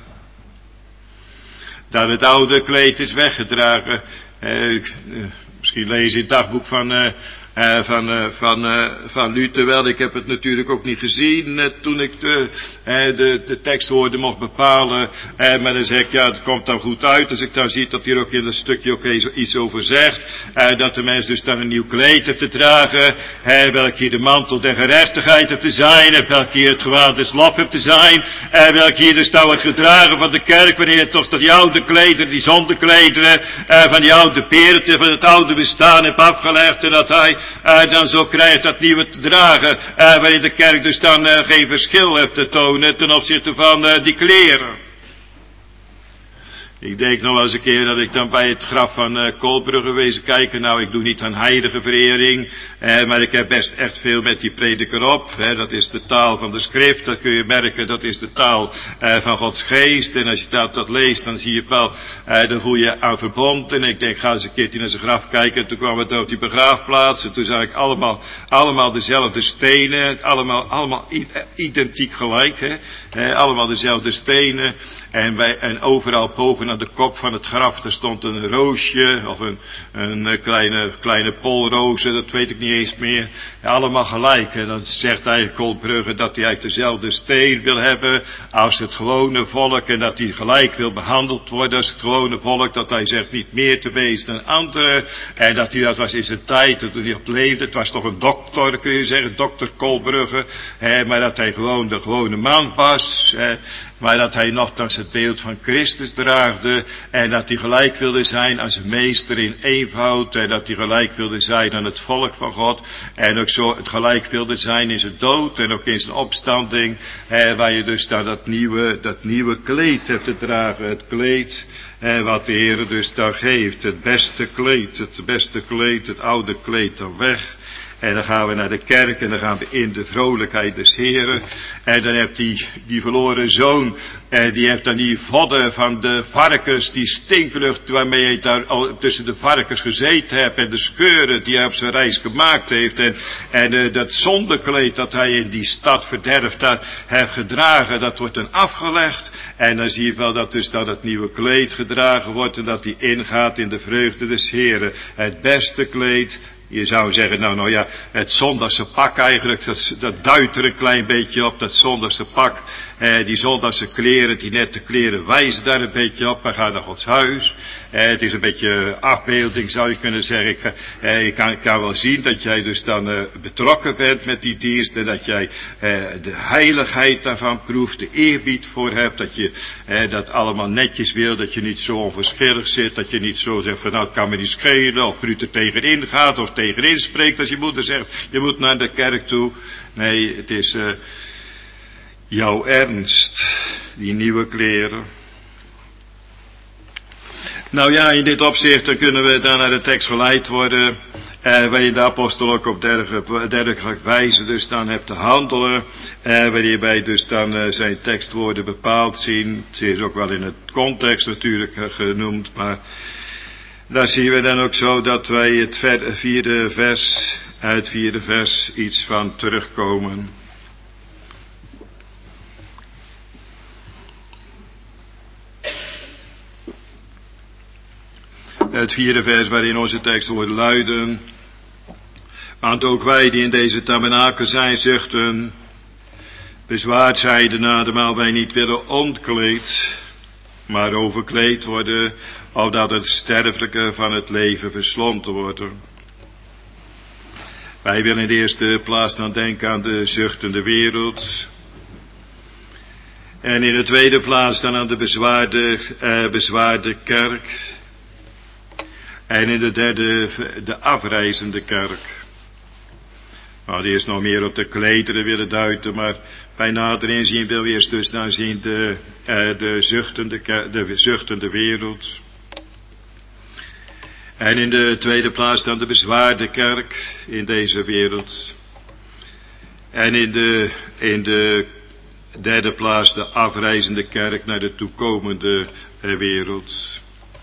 Dat het oude kleed is weggedragen. Eh, uh, Misschien lees je in het dagboek van, uh, uh, van, uh, van, uh, van Luther wel. Ik heb het natuurlijk ook niet gezien uh, toen ik de, uh, de, de tekstwoorden mocht bepalen. Uh, maar dan zeg ik, ja, het komt dan goed uit. Als ik dan zie dat hier ook in een stukje ook iets over zegt. Uh, dat de mens dus dan een nieuw kleed heeft te dragen. Uh, welk hier de mantel der gerechtigheid heeft te zijn. En welk hier het gewaad des lof heeft te zijn. En uh, welk hier dus nou wordt gedragen van de kerk. Wanneer toch dat die oude klederen, die zondeklederen. Uh, van die oude peerten, van het oude bestaan heb afgelegd. En dat hij uh, dan zo krijgt dat nieuwe te dragen. Uh, wanneer de kerk dus dan uh, geen verschil heeft te tonen ten opzichte van uh, die kleren. Ik denk nog wel eens een keer dat ik dan bij het graf van uh, Koolbrugge wezen kijken. Nou, ik doe niet aan heilige verering, eh, maar ik heb best echt veel met die prediker op. Hè, dat is de taal van de schrift, dat kun je merken, dat is de taal uh, van Gods geest. En als je dat, dat leest, dan zie je wel, uh, dan voel je aan verbonden. En ik denk, ga eens een keertje naar zijn graf kijken. En toen kwamen we op die begraafplaats. En toen zag ik allemaal, allemaal dezelfde stenen. Allemaal, allemaal identiek gelijk. Hè, eh, allemaal dezelfde stenen. En, bij, en overal bovenaan de kop van het graf, daar stond een roosje, of een, een kleine, kleine polroze, dat weet ik niet eens meer. Ja, allemaal gelijk. En dan zegt hij, Koolbrugge, dat hij eigenlijk dezelfde steen wil hebben als het gewone volk. En dat hij gelijk wil behandeld worden als het gewone volk. Dat hij zegt niet meer te wezen dan anderen. En dat hij, dat was in zijn tijd, toen hij op leefde. Het was toch een dokter, kun je zeggen, dokter Koolbrugge. Eh, maar dat hij gewoon de gewone man was. Eh, Maar dat hij nogthans het beeld van Christus draagde. En dat hij gelijk wilde zijn als een meester in eenvoud. En dat hij gelijk wilde zijn aan het volk van God. En ook zo het gelijk wilde zijn in zijn dood. En ook in zijn opstanding. Eh, waar je dus dan dat nieuwe, dat nieuwe kleed hebt te dragen. Het kleed eh, wat de Heer dus dan geeft. Het beste kleed. Het beste kleed. Het oude kleed dan weg. En dan gaan we naar de kerk en dan gaan we in de vrolijkheid des Heren. En dan heeft die, die verloren zoon, eh, die heeft dan die vodden van de varkens, die stinklucht waarmee hij daar al tussen de varkens gezeten hebt. En de scheuren die hij op zijn reis gemaakt heeft. En, en uh, dat zondekleed dat hij in die stad verderft, dat heeft gedragen, dat wordt dan afgelegd. En dan zie je wel dat dus dan het nieuwe kleed gedragen wordt en dat hij ingaat in de vreugde des Heren. Het beste kleed. Je zou zeggen, nou, nou ja, het zondagse pak eigenlijk, dat, dat duidt er een klein beetje op, dat zondagse pak. Eh, die zondagse kleren, die nette kleren wijzen daar een beetje op. We gaan naar Gods huis. Eh, het is een beetje afbeelding, zou je kunnen zeggen. Ik, eh, ik, kan, ik kan wel zien dat jij dus dan eh, betrokken bent met die dienst. En dat jij eh, de heiligheid daarvan proeft, de eerbied voor hebt. Dat je eh, dat allemaal netjes wil, dat je niet zo onverschillig zit. Dat je niet zo zegt van, nou, het kan me niet schelen. Of bruut er tegenin gaat, of tegenin spreekt als je moeder zegt, je moet naar de kerk toe. Nee, het is uh, jouw ernst, die nieuwe kleren. Nou ja, in dit opzicht dan kunnen we dan naar de tekst geleid worden, eh, waarin de apostel ook op dergelijke wijze dus dan hebt te handelen, eh, waarin wij dus dan uh, zijn tekstwoorden bepaald zien. Het is ook wel in het context natuurlijk uh, genoemd, maar daar zien we dan ook zo dat wij het vierde vers, uit vierde vers iets van terugkomen. het vierde vers waarin onze tekstwoorden luiden. Want ook wij die in deze tabernakel zijn, zuchten, bezwaard zijnde nadermaal wij niet willen ontkleed, maar overkleed worden, opdat het sterfelijke van het leven verslonten wordt. Wij willen in de eerste plaats dan denken aan de zuchtende wereld. En in de tweede plaats dan aan de bezwaarde, eh, bezwaarde kerk. En in de derde de afreizende kerk. Nou, die is nog meer op de kleteren willen duiden, maar bij nader inzien wil we eerst dus dan zien de, eh, de, zuchtende, de zuchtende wereld. En in de tweede plaats dan de bezwaarde kerk in deze wereld. En in de, in de derde plaats de afreizende kerk naar de toekomende eh, wereld.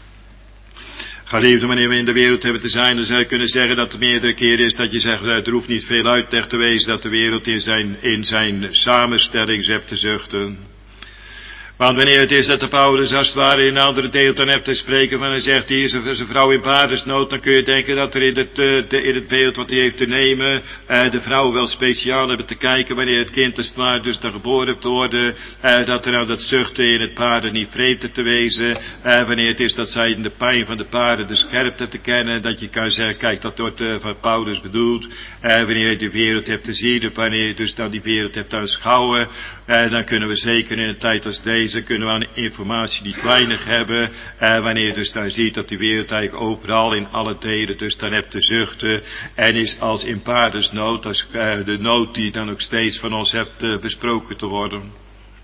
Geliefde, wanneer we in de wereld hebben te zijn, dan zou je kunnen zeggen dat het meerdere keren is dat je zegt, er hoeft niet veel uitleg te wezen dat de wereld in zijn, in zijn samenstelling hebt te zuchten. Want wanneer het is dat de Paulus als het ware in een andere deel dan hebt te spreken van, hij zegt, hier is een vrouw in paardensnood, dan kun je denken dat er in het, uh, in het beeld wat hij heeft te nemen, uh, de vrouwen wel speciaal hebben te kijken wanneer het kind als het ware dus dan geboren heeft te worden, uh, dat er aan dat zuchten in het paarden niet vreemd te wezen, uh, wanneer het is dat zij in de pijn van de paarden de scherpte te kennen, dat je kan zeggen, kijk, dat wordt uh, van Paulus bedoeld, uh, wanneer je de wereld hebt te zien, wanneer je dus dan die wereld hebt aanschouwen, uh, dan kunnen we zeker in een tijd als deze Deze kunnen we aan informatie niet weinig hebben. Eh, wanneer je dus dan ziet dat die wereld eigenlijk overal in alle delen dus dan hebt te zuchten. En is als in paardensnood, als uh, de nood die dan ook steeds van ons hebt uh, besproken te worden.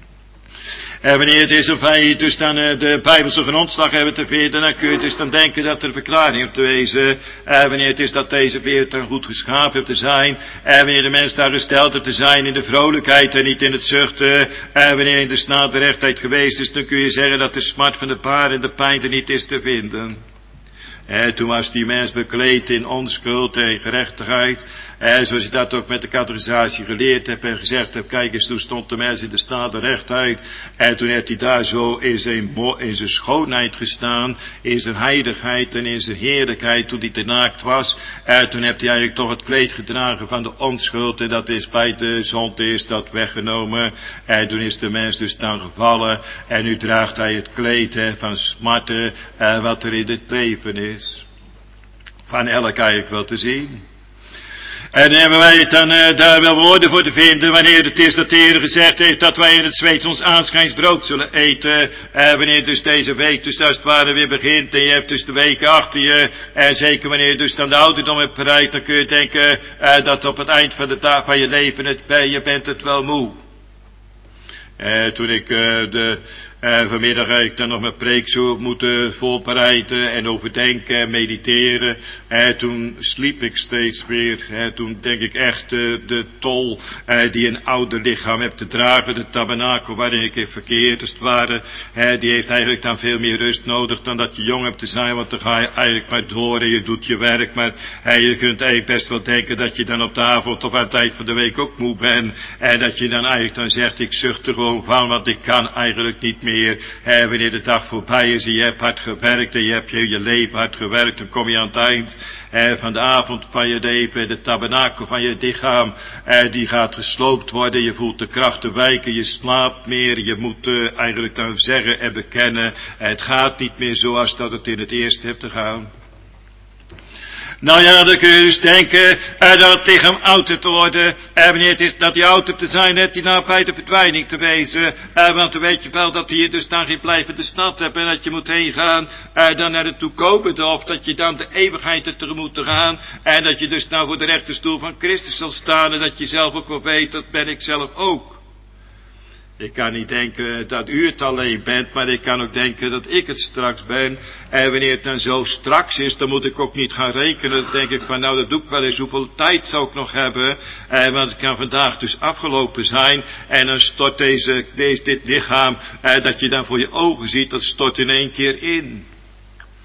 En wanneer het is of wij dus dan uh, de Bijbelse grondslag hebben te vinden, dan kun je dus dan denken dat er verklaring op te wezen. En wanneer het is dat deze wereld dan goed geschapen heeft te zijn. En wanneer de mens daar gesteld heeft te zijn in de vrolijkheid en niet in het zuchten. En wanneer in de snaderechtheid geweest is, dan kun je zeggen dat de smart van de paard en de pijn er niet is te vinden. En toen was die mens bekleed in onschuld en gerechtigheid. En zoals je dat ook met de catechisatie geleerd hebt en gezegd hebt, kijk eens, toen stond de mens in de staat de rechtheid. En toen heeft hij daar zo in zijn, in zijn schoonheid gestaan, in zijn heiligheid en in zijn heerlijkheid, toen hij te naakt was. En toen heeft hij eigenlijk toch het kleed gedragen van de onschuld. En dat is bij de zonde is dat weggenomen. En toen is de mens dus dan gevallen. En nu draagt hij het kleed hè, van smarten, eh, wat er in het leven is. Van elk eigenlijk wel te zien. En dan hebben wij het dan uh, daar wel woorden voor te vinden, wanneer het is dat de Heer gezegd heeft dat wij in het zweet ons aanschijnsbrood zullen eten. Uh, wanneer dus deze week dus als het ware weer begint en je hebt dus de weken achter je. En zeker wanneer je dus dan de ouderdom hebt bereikt, dan kun je denken uh, dat op het eind van de dag van je leven het, uh, je bent het wel moe. Uh, toen ik uh, de... Uh, vanmiddag heb ik dan nog mijn preek zo moeten voorbereiden en overdenken en mediteren. Uh, toen sliep ik steeds weer. Uh, toen denk ik echt uh, de tol uh, die een ouder lichaam hebt te dragen. De tabernakel waarin ik heb verkeerd als het ware. Uh, die heeft eigenlijk dan veel meer rust nodig dan dat je jong hebt te zijn. Want dan ga je eigenlijk maar door en je doet je werk. Maar uh, je kunt eigenlijk best wel denken dat je dan op de avond of aan het eind van de week ook moe bent. En dat je dan eigenlijk dan zegt, ik zucht er gewoon van, want ik kan eigenlijk niet meer. He, wanneer de dag voorbij is en je hebt hard gewerkt en je hebt je, je leven hard gewerkt, dan kom je aan het eind he, van de avond van je leven, de tabernakel van je lichaam, he, die gaat gesloopt worden, je voelt de krachten wijken, je slaapt meer, je moet uh, eigenlijk dan zeggen en bekennen, het gaat niet meer zoals dat het in het eerst heeft te gaan. Nou ja, dan kun je dus denken uh, dat het lichaam ouder te worden. En wanneer het is dat die ouder te zijn, heeft die nou bij de verdwijning te wezen. Uh, want dan weet je wel dat je dus dan geen blijvende stad hebt en dat je moet heen gaan. Uh, dan naar de toekomende of dat je dan de eeuwigheid er tegemoet te gaan. En dat je dus nou voor de rechterstoel van Christus zal staan en dat je zelf ook wel weet, dat ben ik zelf ook. Ik kan niet denken dat u het alleen bent, maar ik kan ook denken dat ik het straks ben. En wanneer het dan zo straks is, dan moet ik ook niet gaan rekenen. Dan denk ik van, nou dat doe ik wel eens, hoeveel tijd zou ik nog hebben. Eh, want het kan vandaag dus afgelopen zijn. En dan stort deze, deze, dit lichaam, eh, dat je dan voor je ogen ziet, dat stort in één keer in.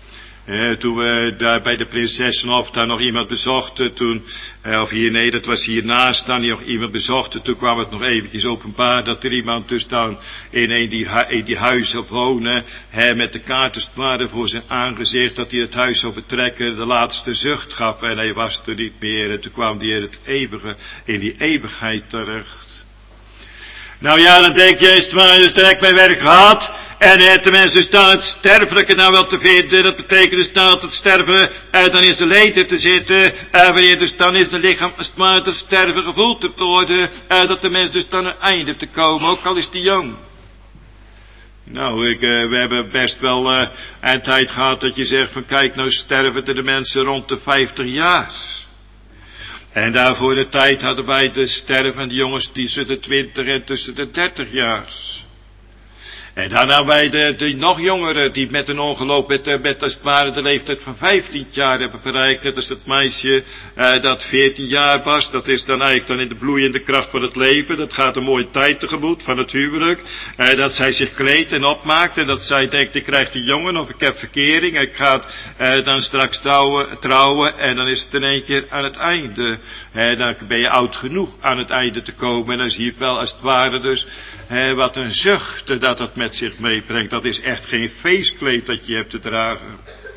Eh, toen we daar bij de Prinsessenhof daar nog iemand bezochten, toen, eh, of hier, nee, dat was hiernaast dan, die nog iemand bezochten, toen kwam het nog eventjes openbaar dat er iemand dus dan in een die, hu in die huizen wonen, hè, met de kaartensparen voor zijn aangezicht, dat hij het huis zou vertrekken, de laatste zucht gaf en hij was er niet meer en toen kwam hij in het eeuwige, in die eeuwigheid terecht. Nou ja, dan denk je, is het maar, dus direct mijn werk gehad. En eh, tenminste, dus dan het sterfelijke nou wel te vinden, dat betekent dus dan dat het sterven, eh, dan is de leden te zitten, eh, wanneer dus dan is de lichaam, als het maar het sterven gevoeld te worden, eh, dat de mens dus dan een einde te komen, ook al is die jong. Nou, ik, uh, we hebben best wel uh, een tijd gehad dat je zegt van kijk, nou sterven de mensen rond de vijftig jaar. En daarvoor de tijd hadden wij de stervende jongens tussen de twintig en tussen de dertig jaar. En daarna bij de, de nog jongeren die met een ongeloof met, met als het ware de leeftijd van vijftien jaar hebben bereikt. Net als het meisje uh, dat veertien jaar was. Dat is dan eigenlijk dan in de bloeiende kracht van het leven. Dat gaat een mooie tijd tegemoet van het huwelijk. Uh, dat zij zich kleedt en opmaakt. En dat zij denkt ik krijg die jongen of ik heb verkering. Ik ga uh, dan straks trouwen, trouwen. En dan is het in één keer aan het einde. Uh, dan ben je oud genoeg aan het einde te komen. En dan zie je wel als het ware dus uh, wat een zucht dat het met zich meebrengt. Dat is echt geen feestkleed dat je hebt te dragen.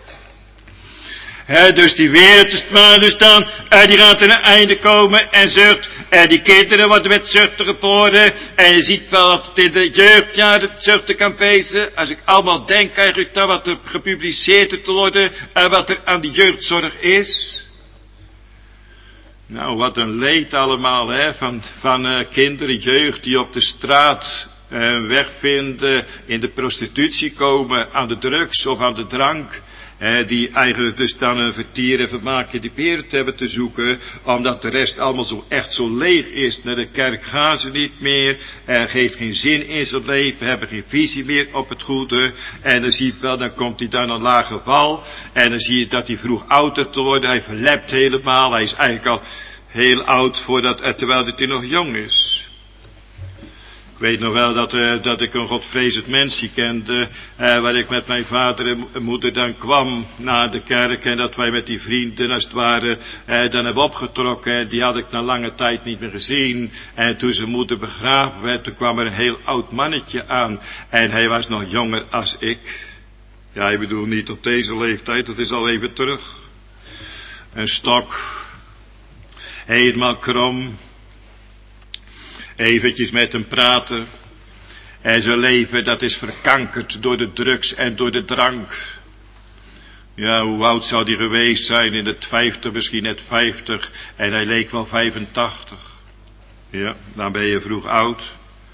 He, dus die wereld, maar dus dan, uh, die gaat er een einde komen en zucht. En die kinderen worden met zuchten geboren. En je ziet wel dat het in de jeugdjaren zuchten kan wezen. Als ik allemaal denk eigenlijk dat wat er gepubliceerd is te worden, en uh, wat er aan die jeugdzorg is. Nou, wat een leed allemaal, hè, van, van uh, kinderen, jeugd die op de straat Uh, wegvinden, in de prostitutie komen, aan de drugs of aan de drank, uh, die eigenlijk dus dan een vertier en vermaak in die wereld hebben te zoeken, omdat de rest allemaal zo echt zo leeg is. Naar de kerk gaan ze niet meer, er geeft geen zin in zijn leven, hebben geen visie meer op het goede, en dan zie je wel, dan komt hij dan een lage val, en dan zie je dat hij vroeg ouder te worden, hij verlept helemaal, hij is eigenlijk al heel oud voordat, terwijl hij nog jong is. Ik weet nog wel dat, uh, dat ik een godvrezend mensje kende, uh, waar ik met mijn vader en moeder dan kwam naar de kerk en dat wij met die vrienden als het ware uh, dan hebben opgetrokken. Die had ik na lange tijd niet meer gezien. En toen zijn moeder begraven werd, toen kwam er een heel oud mannetje aan en hij was nog jonger als ik. Ja, ik bedoel niet op deze leeftijd, dat is al even terug. Een stok, helemaal krom. Eventjes met hem praten. En zijn leven dat is verkankerd door de drugs en door de drank. Ja, hoe oud zou hij geweest zijn? In het vijftig, misschien net vijftig. En hij leek wel vijfentachtig. Ja, dan ben je vroeg oud.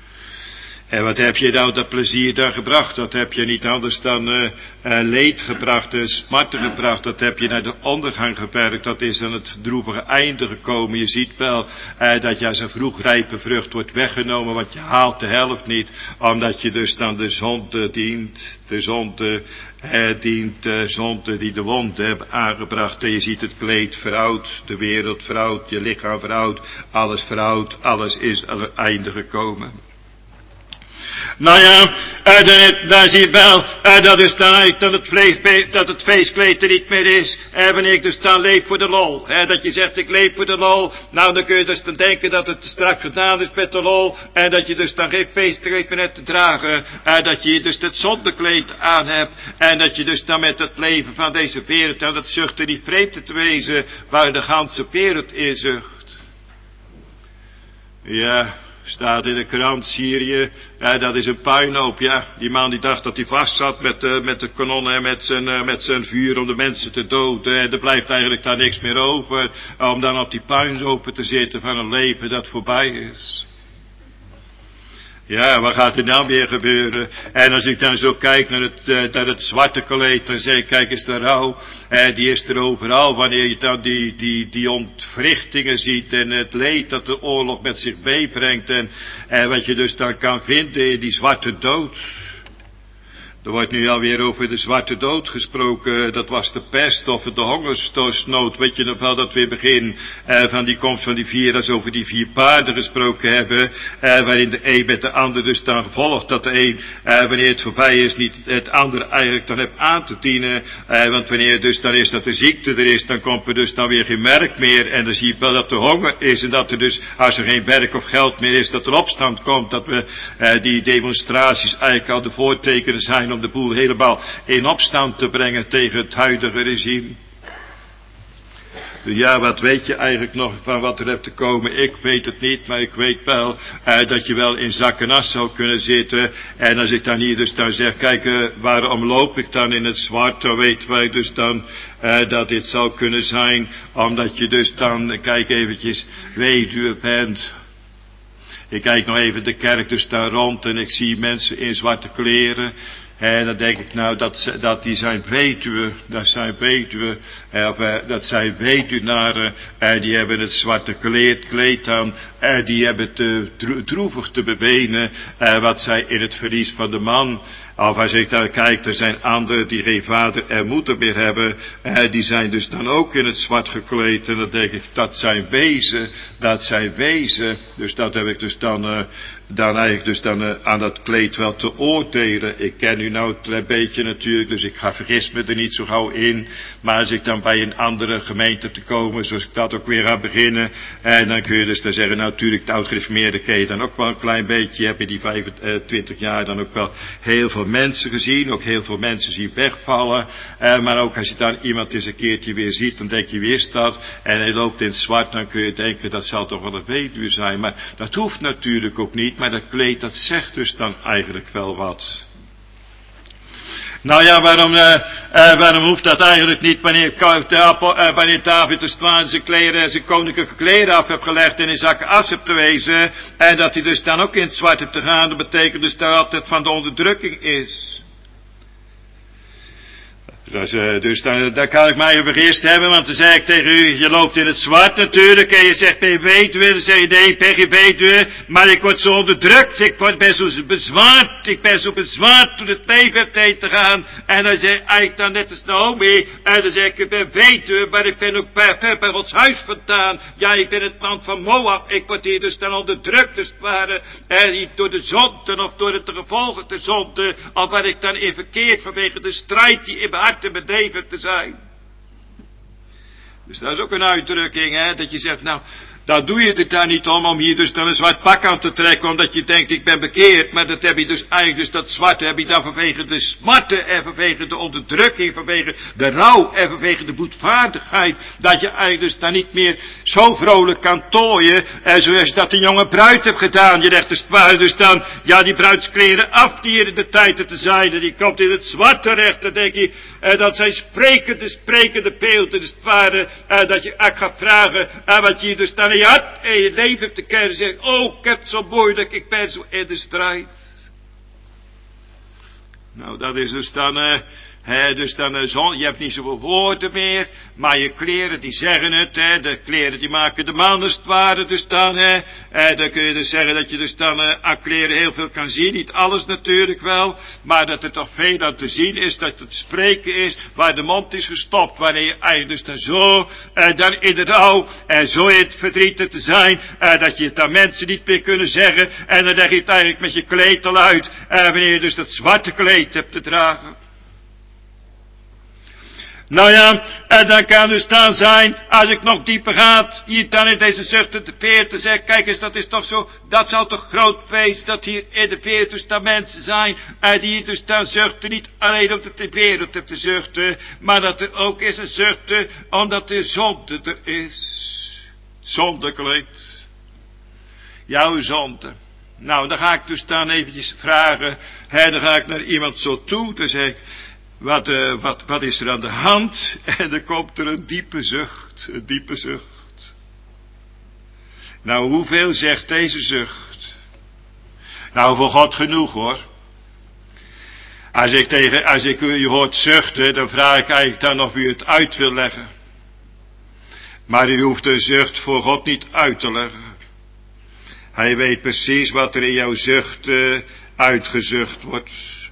En wat heb je nou dat plezier daar gebracht? Dat heb je niet anders dan uh, uh, leed gebracht, uh, smarten gebracht. Dat heb je naar de ondergang gewerkt. Dat is aan het droevige einde gekomen. Je ziet wel uh, dat je als een vroeg rijpe vrucht wordt weggenomen. Want je haalt de helft niet. Omdat je dus dan de zonde dient. De zonde uh, dient. De zonde die de wonden hebben aangebracht. En je ziet het kleed veroud. De wereld veroud. Je lichaam veroud. Alles veroud. Alles is aan het einde gekomen. Nou ja, uh, dan, dan zie je wel, uh, dat is dan eigenlijk dat het, vlees, dat het feestkleed er niet meer is. Uh, wanneer ik dus dan leef voor de lol. Uh, dat je zegt, ik leef voor de lol. Nou, dan kun je dus dan denken dat het strak gedaan is met de lol. En uh, dat je dus dan geen feestkleed meer hebt te dragen. Uh, dat je dus het zondekleed aan hebt. En dat je dus dan met het leven van deze wereld, en dat zucht er niet vreemd te wezen, waar de ganse wereld in zucht. Ja. Staat in de krant, Syrië, ja, dat is een puinhoop, ja. Die man die dacht dat hij vast zat met, uh, met de kanonnen en met zijn, uh, met zijn vuur om de mensen te doden. En er blijft eigenlijk daar niks meer over, om dan op die puinhopen te zitten van een leven dat voorbij is. Ja, wat gaat er nou weer gebeuren? En als ik dan zo kijk naar het, uh, naar het zwarte kleed, dan zeg ik, kijk eens de rouw, uh, die is er overal. Wanneer je dan die, die, die ontwrichtingen ziet en het leed dat de oorlog met zich meebrengt. En, en wat je dus dan kan vinden in die zwarte dood. Er wordt nu alweer over de zwarte dood gesproken. Dat was de pest of de hongersnood. Weet je nog wel dat we in het begin eh, van die komst van die vier, als over die vier paarden gesproken hebben. Eh, waarin de een met de ander dus dan gevolgd. Dat de een, eh, wanneer het voorbij is, niet het andere eigenlijk dan hebt aan te dienen. Eh, want wanneer dus dan is dat de ziekte er is, dan komt er dus dan weer geen merk meer. En dan zie je wel dat er honger is. En dat er dus, als er geen werk of geld meer is, dat er opstand komt. Dat we eh, die demonstraties eigenlijk al de voortekenen zijn om de boel helemaal in opstand te brengen tegen het huidige regime. Ja, wat weet je eigenlijk nog van wat er hebt te komen? Ik weet het niet, maar ik weet wel eh, dat je wel in zak en as zou kunnen zitten. En als ik dan hier dus dan zeg, kijk, uh, waarom loop ik dan in het zwart? Dan weten wij dus dan uh, dat dit zou kunnen zijn, omdat je dus dan, kijk eventjes, weduwe bent. Ik kijk nog even de kerk dus daar rond en ik zie mensen in zwarte kleren. En dan denk ik nou, dat, dat die zijn weduwe, dat zijn weduwe, of uh, dat zijn weduwnaren, uh, die hebben het zwarte kleed, kleed aan, uh, die hebben te dro- droevig te bewenen, uh, wat zij in het verlies van de man. Of als ik daar kijk, er zijn anderen die geen vader en moeder meer hebben, eh, die zijn dus dan ook in het zwart gekleed. En dan denk ik, dat zijn wezen, dat zijn wezen. Dus dat heb ik dus dan, uh, dan eigenlijk dus dan uh, aan dat kleed wel te oordelen. Ik ken u nou een beetje natuurlijk, dus ik ga vergis me er niet zo gauw in. Maar als ik dan bij een andere gemeente te komen, zoals ik dat ook weer ga beginnen, en dan kun je dus dan zeggen, nou natuurlijk, de oud-gereformeerde ken je dan ook wel een klein beetje, heb je die vijfentwintig jaar dan ook wel heel veel mensen gezien, ook heel veel mensen zien wegvallen, eh, maar ook als je dan iemand eens een keertje weer ziet, dan denk je, wie is dat? En hij loopt in het zwart, dan kun je denken, dat zal toch wel een weduwe zijn, maar dat hoeft natuurlijk ook niet, maar dat kleed, dat zegt dus dan eigenlijk wel wat. Nou ja, waarom, uh, uh, waarom hoeft dat eigenlijk niet wanneer, uh, wanneer David de Zwaan zijn kleren, zijn koninklijke kleren af heeft gelegd en in zakken as heeft te wezen, en dat hij dus dan ook in het zwart heeft te gaan, dat betekent dus dat het van de onderdrukking is. Dus, uh, dus dan, dan kan ik mij over eerst hebben, want dan zeg ik tegen u, je loopt in het zwart natuurlijk, en je zegt, ben je weduwe? Dan zeg je, nee, ik ben geen weduwe, maar ik word zo onderdrukt, ik word, ben zo bezwaard, ik ben zo bezwaard door het leven heeft heen te gaan, en dan zeg ik dan net als Naomi, en dan zeg ik, ik ben weduwe, maar ik ben ook bij, bij, bij Gods huis vandaan, ja, ik ben het land van Moab, ik word hier dus dan onderdrukt, dus het ware, en niet door de zonden, of door de gevolgen te zonden, of wat ik dan in verkeerd vanwege de strijd die in mijn hart te bedreven te zijn. Dus dat is ook een uitdrukking, hè, dat je zegt, nou, dan doe je het daar niet om, om hier dus dan een zwart pak aan te trekken, omdat je denkt, ik ben bekeerd, maar dat heb je dus eigenlijk, dus dat zwarte heb je dan vanwege de smarten, en vanwege de onderdrukking, vanwege de rouw, en vanwege de boetvaardigheid, dat je eigenlijk dus dan niet meer zo vrolijk kan tooien, en zoals je dat een jonge bruid hebt gedaan. Je legt de dus dan, ja, die bruidskleren af, die hier in de tijd te zijn, en die komt in het zwart terecht, dan denk je, eh, dat zijn sprekende, sprekende beelden, dus het ware, eh, dat je ik gaat vragen, eh, wat je hier dus dan in je hart en je leven hebt te kennen, zegt, oh, ik heb het zo moeilijk, ik ben zo in de strijd. Nou, dat is dus dan, uh, hè, dus dan uh, zon, je hebt niet zoveel woorden meer, maar je kleren die zeggen het, hè, de kleren die maken de man als het ware, dus dan, hè, eh, dan kun je dus zeggen dat je dus dan uh, aan kleren heel veel kan zien, niet alles natuurlijk wel, maar dat er toch veel aan te zien is, dat het spreken is, waar de mond is gestopt, wanneer je eigenlijk dus dan zo, uh, dan in de rouw, en uh, zo in het verdriet te zijn, uh, dat je het aan mensen niet meer kunnen zeggen, en dan leg je het eigenlijk met je kleed al uit, uh, wanneer je dus dat zwarte kleed hebt te dragen. Nou ja, en dan kan dus dan zijn, als ik nog dieper ga, hier dan in deze zuchten te veertig zeg, kijk eens, dat is toch zo, dat zou toch groot wezen, dat hier in de veertig dus dan mensen zijn, en die hier dus dan zuchten, niet alleen omdat de wereld hebt te zuchten, maar dat er ook is een zuchten, omdat de zonde er is. Zondekleed. Jouw zonde. Nou, dan ga ik dus dan eventjes vragen, hè, dan ga ik naar iemand zo toe, dan zeg ik, Wat, uh, wat, wat is er aan de hand? En dan komt er een diepe zucht, een diepe zucht. Nou, hoeveel zegt deze zucht? Nou, voor God genoeg hoor. Als ik tegen, als ik u hoort zuchten, dan vraag ik eigenlijk dan of u het uit wil leggen. Maar u hoeft een zucht voor God niet uit te leggen. Hij weet precies wat er in jouw zucht uh, uitgezucht wordt.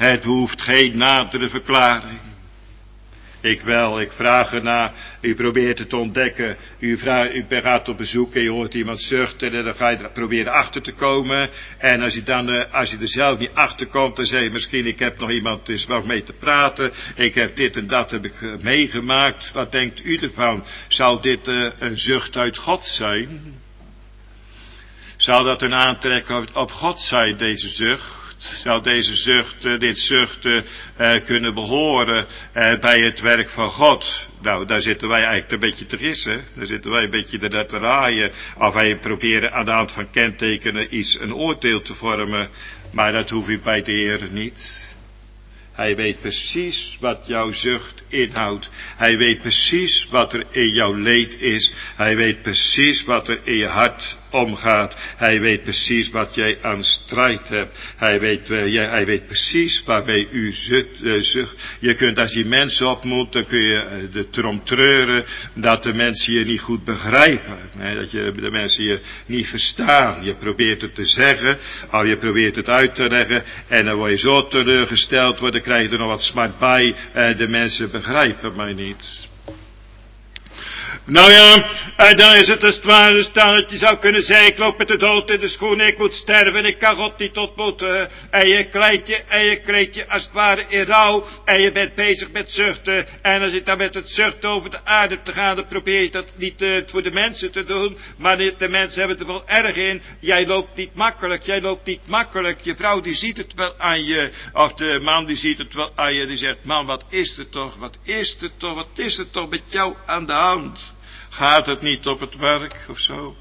Het behoeft geen nadere verklaring. Ik wel, ik vraag ernaar, u probeert het te ontdekken, u, vraagt, u gaat op bezoek en je hoort iemand zuchten en dan ga je er proberen achter te komen. En als je, dan, als je er zelf niet achter komt, dan zeg je misschien, ik heb nog iemand dus wel mee te praten, ik heb dit en dat heb ik meegemaakt. Wat denkt u ervan? Zal dit uh, een zucht uit God zijn? Zal dat een aantrek op God zijn, deze zucht? Zou deze zucht, uh, dit zuchten uh, kunnen behoren uh, bij het werk van God? Nou, daar zitten wij eigenlijk een beetje te gissen. Daar zitten wij een beetje naar te raaien. Of wij proberen aan de hand van kentekenen iets, een oordeel te vormen. Maar dat hoef je bij de Heer niet. Hij weet precies wat jouw zucht inhoudt. Hij weet precies wat er in jouw leed is. Hij weet precies wat er in je hart omgaat. Hij weet precies wat jij aan strijd hebt. Hij weet, uh, jij, hij weet precies waarmee u zucht, uh, zucht. Je kunt als je mensen ontmoet, dan kun je uh, erom treuren dat de mensen je niet goed begrijpen. Hè? Dat je de mensen je niet verstaan. Je probeert het te zeggen, of je probeert het uit te leggen. En dan word je zo teleurgesteld, dan krijg je er nog wat smart bij. Uh, de mensen begrijpen mij niet. Nou ja, en dan is het als het ware staan dat je zou kunnen zeggen, ik loop met de dood in de schoenen, ik moet sterven, ik kan God niet ontmoeten. En je krijgt je, en je krijgt je als het ware in rouw, en je bent bezig met zuchten. En als je dan met het zuchten over de aarde te gaan, dan probeer je dat niet uh, voor de mensen te doen. Maar de, de mensen hebben het er wel erg in. Jij loopt niet makkelijk, jij loopt niet makkelijk. Je vrouw die ziet het wel aan je, of de man die ziet het wel aan je, die zegt, man, wat is er toch, wat is er toch, wat is er toch met jou aan de hand? Gaat het niet op het werk of zo?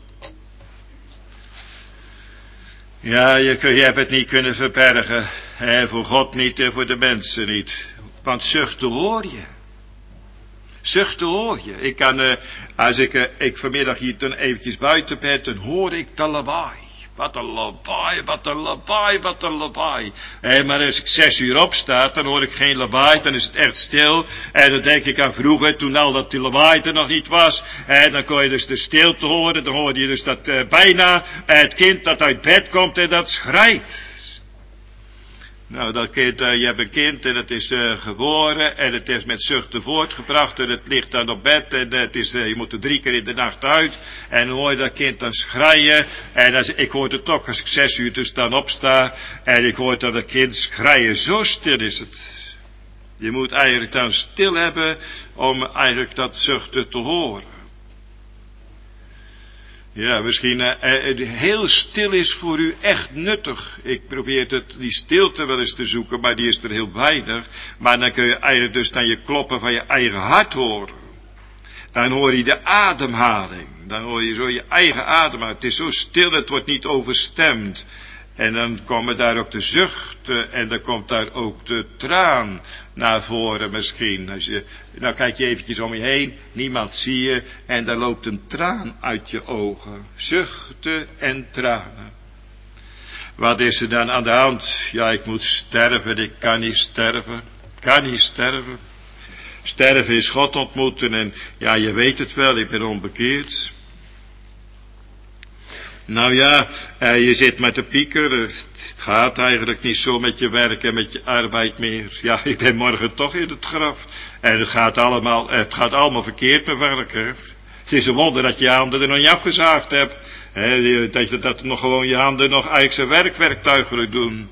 Ja, je, je hebt het niet kunnen verbergen. Hè, voor God niet en voor de mensen niet. Want zuchten hoor je. Zuchten hoor je. Ik kan, uh, als ik, uh, ik vanmiddag hier dan eventjes buiten ben, dan hoor ik de lawaai. Wat een lawaai, wat een lawaai, wat een lawaai. Hey, maar als ik zes uur opsta, dan hoor ik geen lawaai, dan is het echt stil. En dan denk ik aan vroeger, toen al dat die lawaai er nog niet was. En dan kon je dus de stilte horen, dan hoorde je dus dat uh, bijna uh, het kind dat uit bed komt en dat schrijt. Nou, dat kind, uh, je hebt een kind en het is uh, geboren en het is met zuchten voortgebracht en het ligt dan op bed en uh, het is, uh, je moet er drie keer in de nacht uit en dan hoor je dat kind dan schreien en als, ik hoor het toch als ik zes uur dus dan opsta en ik hoor dat het kind schreien, zo stil is het. Je moet eigenlijk dan stil hebben om eigenlijk dat zuchten te horen. Ja, misschien uh, uh, heel stil is voor u echt nuttig. Ik probeer het, die stilte wel eens te zoeken, maar die is er heel weinig. Maar dan kun je eigenlijk dus dan je kloppen van je eigen hart horen. Dan hoor je de ademhaling. Dan hoor je zo je eigen ademhaling. Het is zo stil, het wordt niet overstemd. En dan komen daar ook de zuchten en dan komt daar ook de traan naar voren misschien. Als je, nou kijk je eventjes om je heen, niemand zie je en daar loopt een traan uit je ogen. Zuchten en tranen. Wat is er dan aan de hand? Ja, ik moet sterven, ik kan niet sterven, kan niet sterven. Sterven is God ontmoeten en ja, je weet het wel, ik ben onbekeerd. Nou ja, eh, je zit met de pieker, het gaat eigenlijk niet zo met je werk en met je arbeid meer. Ja, ik ben morgen toch in het graf. En het gaat allemaal, het gaat allemaal verkeerd met werken. Het is een wonder dat je handen er nog niet afgezaagd hebt. He, dat je dat nog gewoon je handen nog eigenlijk zijn werkwerktuigelijk doen.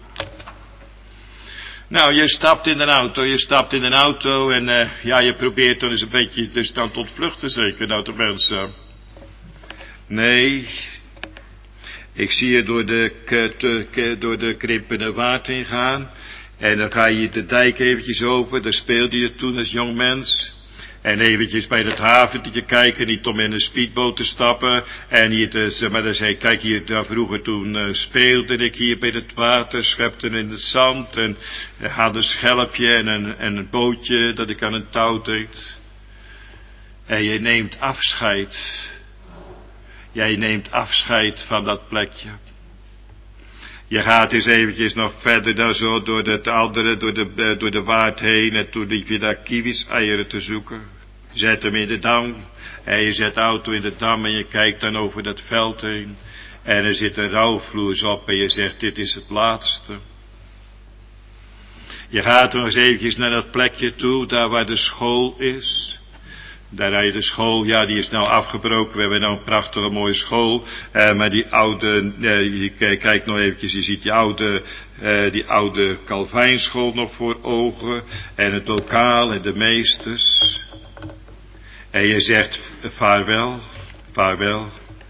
Nou, je stapt in een auto, je stapt in een auto en uh, ja, je probeert dan eens een beetje dus dan tot vluchten zeker, nou de mensen. Nee. Ik zie je door de, te, door de krimpende waard heen gaan. En dan ga je de dijk eventjes over. Daar speelde je toen als jong mens. En eventjes bij dat haventje kijken. Niet om in een speedboot te stappen. En hier te, zeg maar, dan zei kijk hier, daar vroeger toen uh, speelde ik hier bij het water. Schepte in het zand. En uh, had een schelpje en een, en een bootje dat ik aan een touw deed. En je neemt afscheid. Jij neemt afscheid van dat plekje. Je gaat eens eventjes nog verder dan zo door het andere, door de, door de waard heen. En toen liep je daar kiwiseieren te zoeken. Zet hem in de dam. En je zet de auto in de dam en je kijkt dan over dat veld heen. En er zit een rouwvloers op en je zegt dit is het laatste. Je gaat nog eens eventjes naar dat plekje toe, daar waar de school is. Daar heb je de school, ja, die is nou afgebroken. We hebben nou een prachtige mooie school. Eh, maar die oude, eh, je kijkt nog eventjes, je ziet die oude, eh, die oude Calvijnschool nog voor ogen. En het lokaal en de meesters. En je zegt, vaarwel, vaarwel.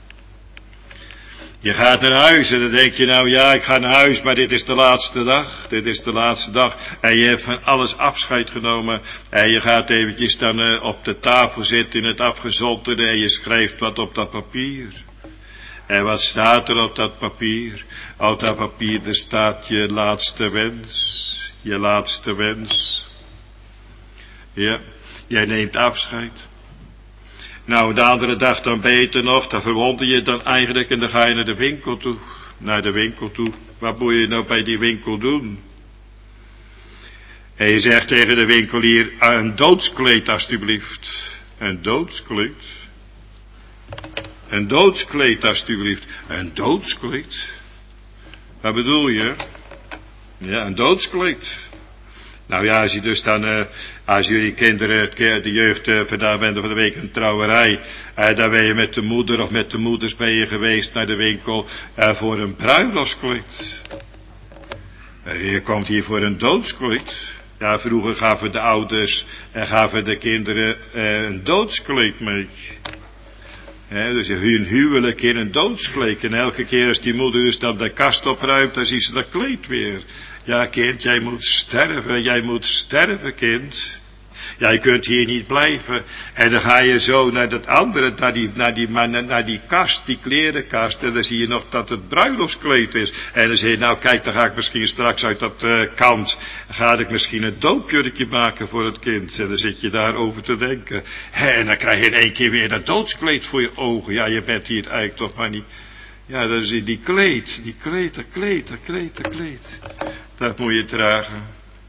Je gaat naar huis en dan denk je nou, ja, ik ga naar huis, maar dit is de laatste dag. Dit is de laatste dag. En je hebt van alles afscheid genomen. En je gaat eventjes dan uh, op de tafel zitten in het afgezotterde en je schrijft wat op dat papier. En wat staat er op dat papier? Op dat papier, er staat je laatste wens. Je laatste wens. Ja, jij neemt afscheid. Nou, de andere dag dan beter nog, dan verwonder je dan eigenlijk en dan ga je naar de winkel toe. Naar de winkel toe. Wat moet je nou bij die winkel doen? En je zegt tegen de winkelier, een doodskleed alstublieft. Een doodskleed? Een doodskleed alstublieft. Een doodskleed? Wat bedoel je? Ja, een doodskleed. Nou ja, als je dus dan, uh, als jullie kinderen, de jeugd, uh, vandaan bent van de week een trouwerij, uh, dan ben je met de moeder of met de moeders ben je geweest naar de winkel uh, voor een bruiloftskleed. Uh, je komt hier voor een doodskleed. Ja, vroeger gaven de ouders en gaven de kinderen uh, een doodskleed mee. He, dus hun huwelijk in een doodskleed. En elke keer als die moeder dus dan de kast opruimt, dan ziet ze dat kleed weer. Ja, kind, jij moet sterven, jij moet sterven, kind. Jij kunt hier niet blijven. En dan ga je zo naar dat andere, naar die, naar die, naar die kast, die klerenkast. En dan zie je nog dat het bruiloftskleed is. En dan zeg je, nou kijk, dan ga ik misschien straks uit dat uh, kant, ga ik misschien een doopjurkje maken voor het kind. En dan zit je daarover te denken. En dan krijg je in één keer weer dat doodskleed voor je ogen. Ja, je bent hier eigenlijk toch maar niet. Ja, dat is die kleed, die kleed, dat kleed, dat kleed, dat kleed. Dat moet je dragen.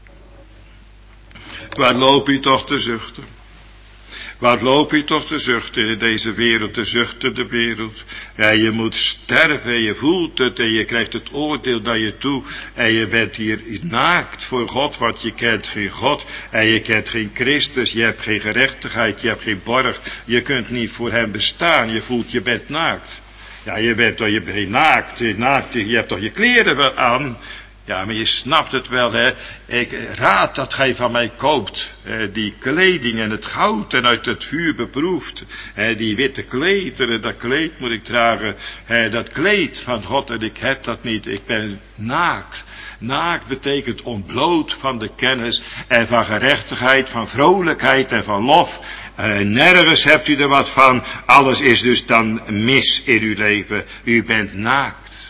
Waar loop je toch te zuchten? Waar loop je toch te zuchten in deze wereld, de zuchtende wereld? Ja, je moet sterven, je voelt het en je krijgt het oordeel naar je toe. En je bent hier naakt voor God, want je kent geen God. En je kent geen Christus, je hebt geen gerechtigheid, je hebt geen borg. Je kunt niet voor hem bestaan, je voelt je bent naakt. Ja, je bent toch, je bent naakt, naakt, je hebt toch je kleren wel aan. Ja, maar je snapt het wel, hè. Ik raad dat gij van mij koopt, eh, die kleding en het goud en uit het vuur beproefd. Eh, die witte klederen, dat kleed moet ik dragen. Eh, dat kleed van God en ik heb dat niet. Ik ben naakt. Naakt betekent ontbloot van de kennis en van gerechtigheid, van vrolijkheid en van lof. Uh, nergens hebt u er wat van. Alles is dus dan mis in uw leven. U bent naakt.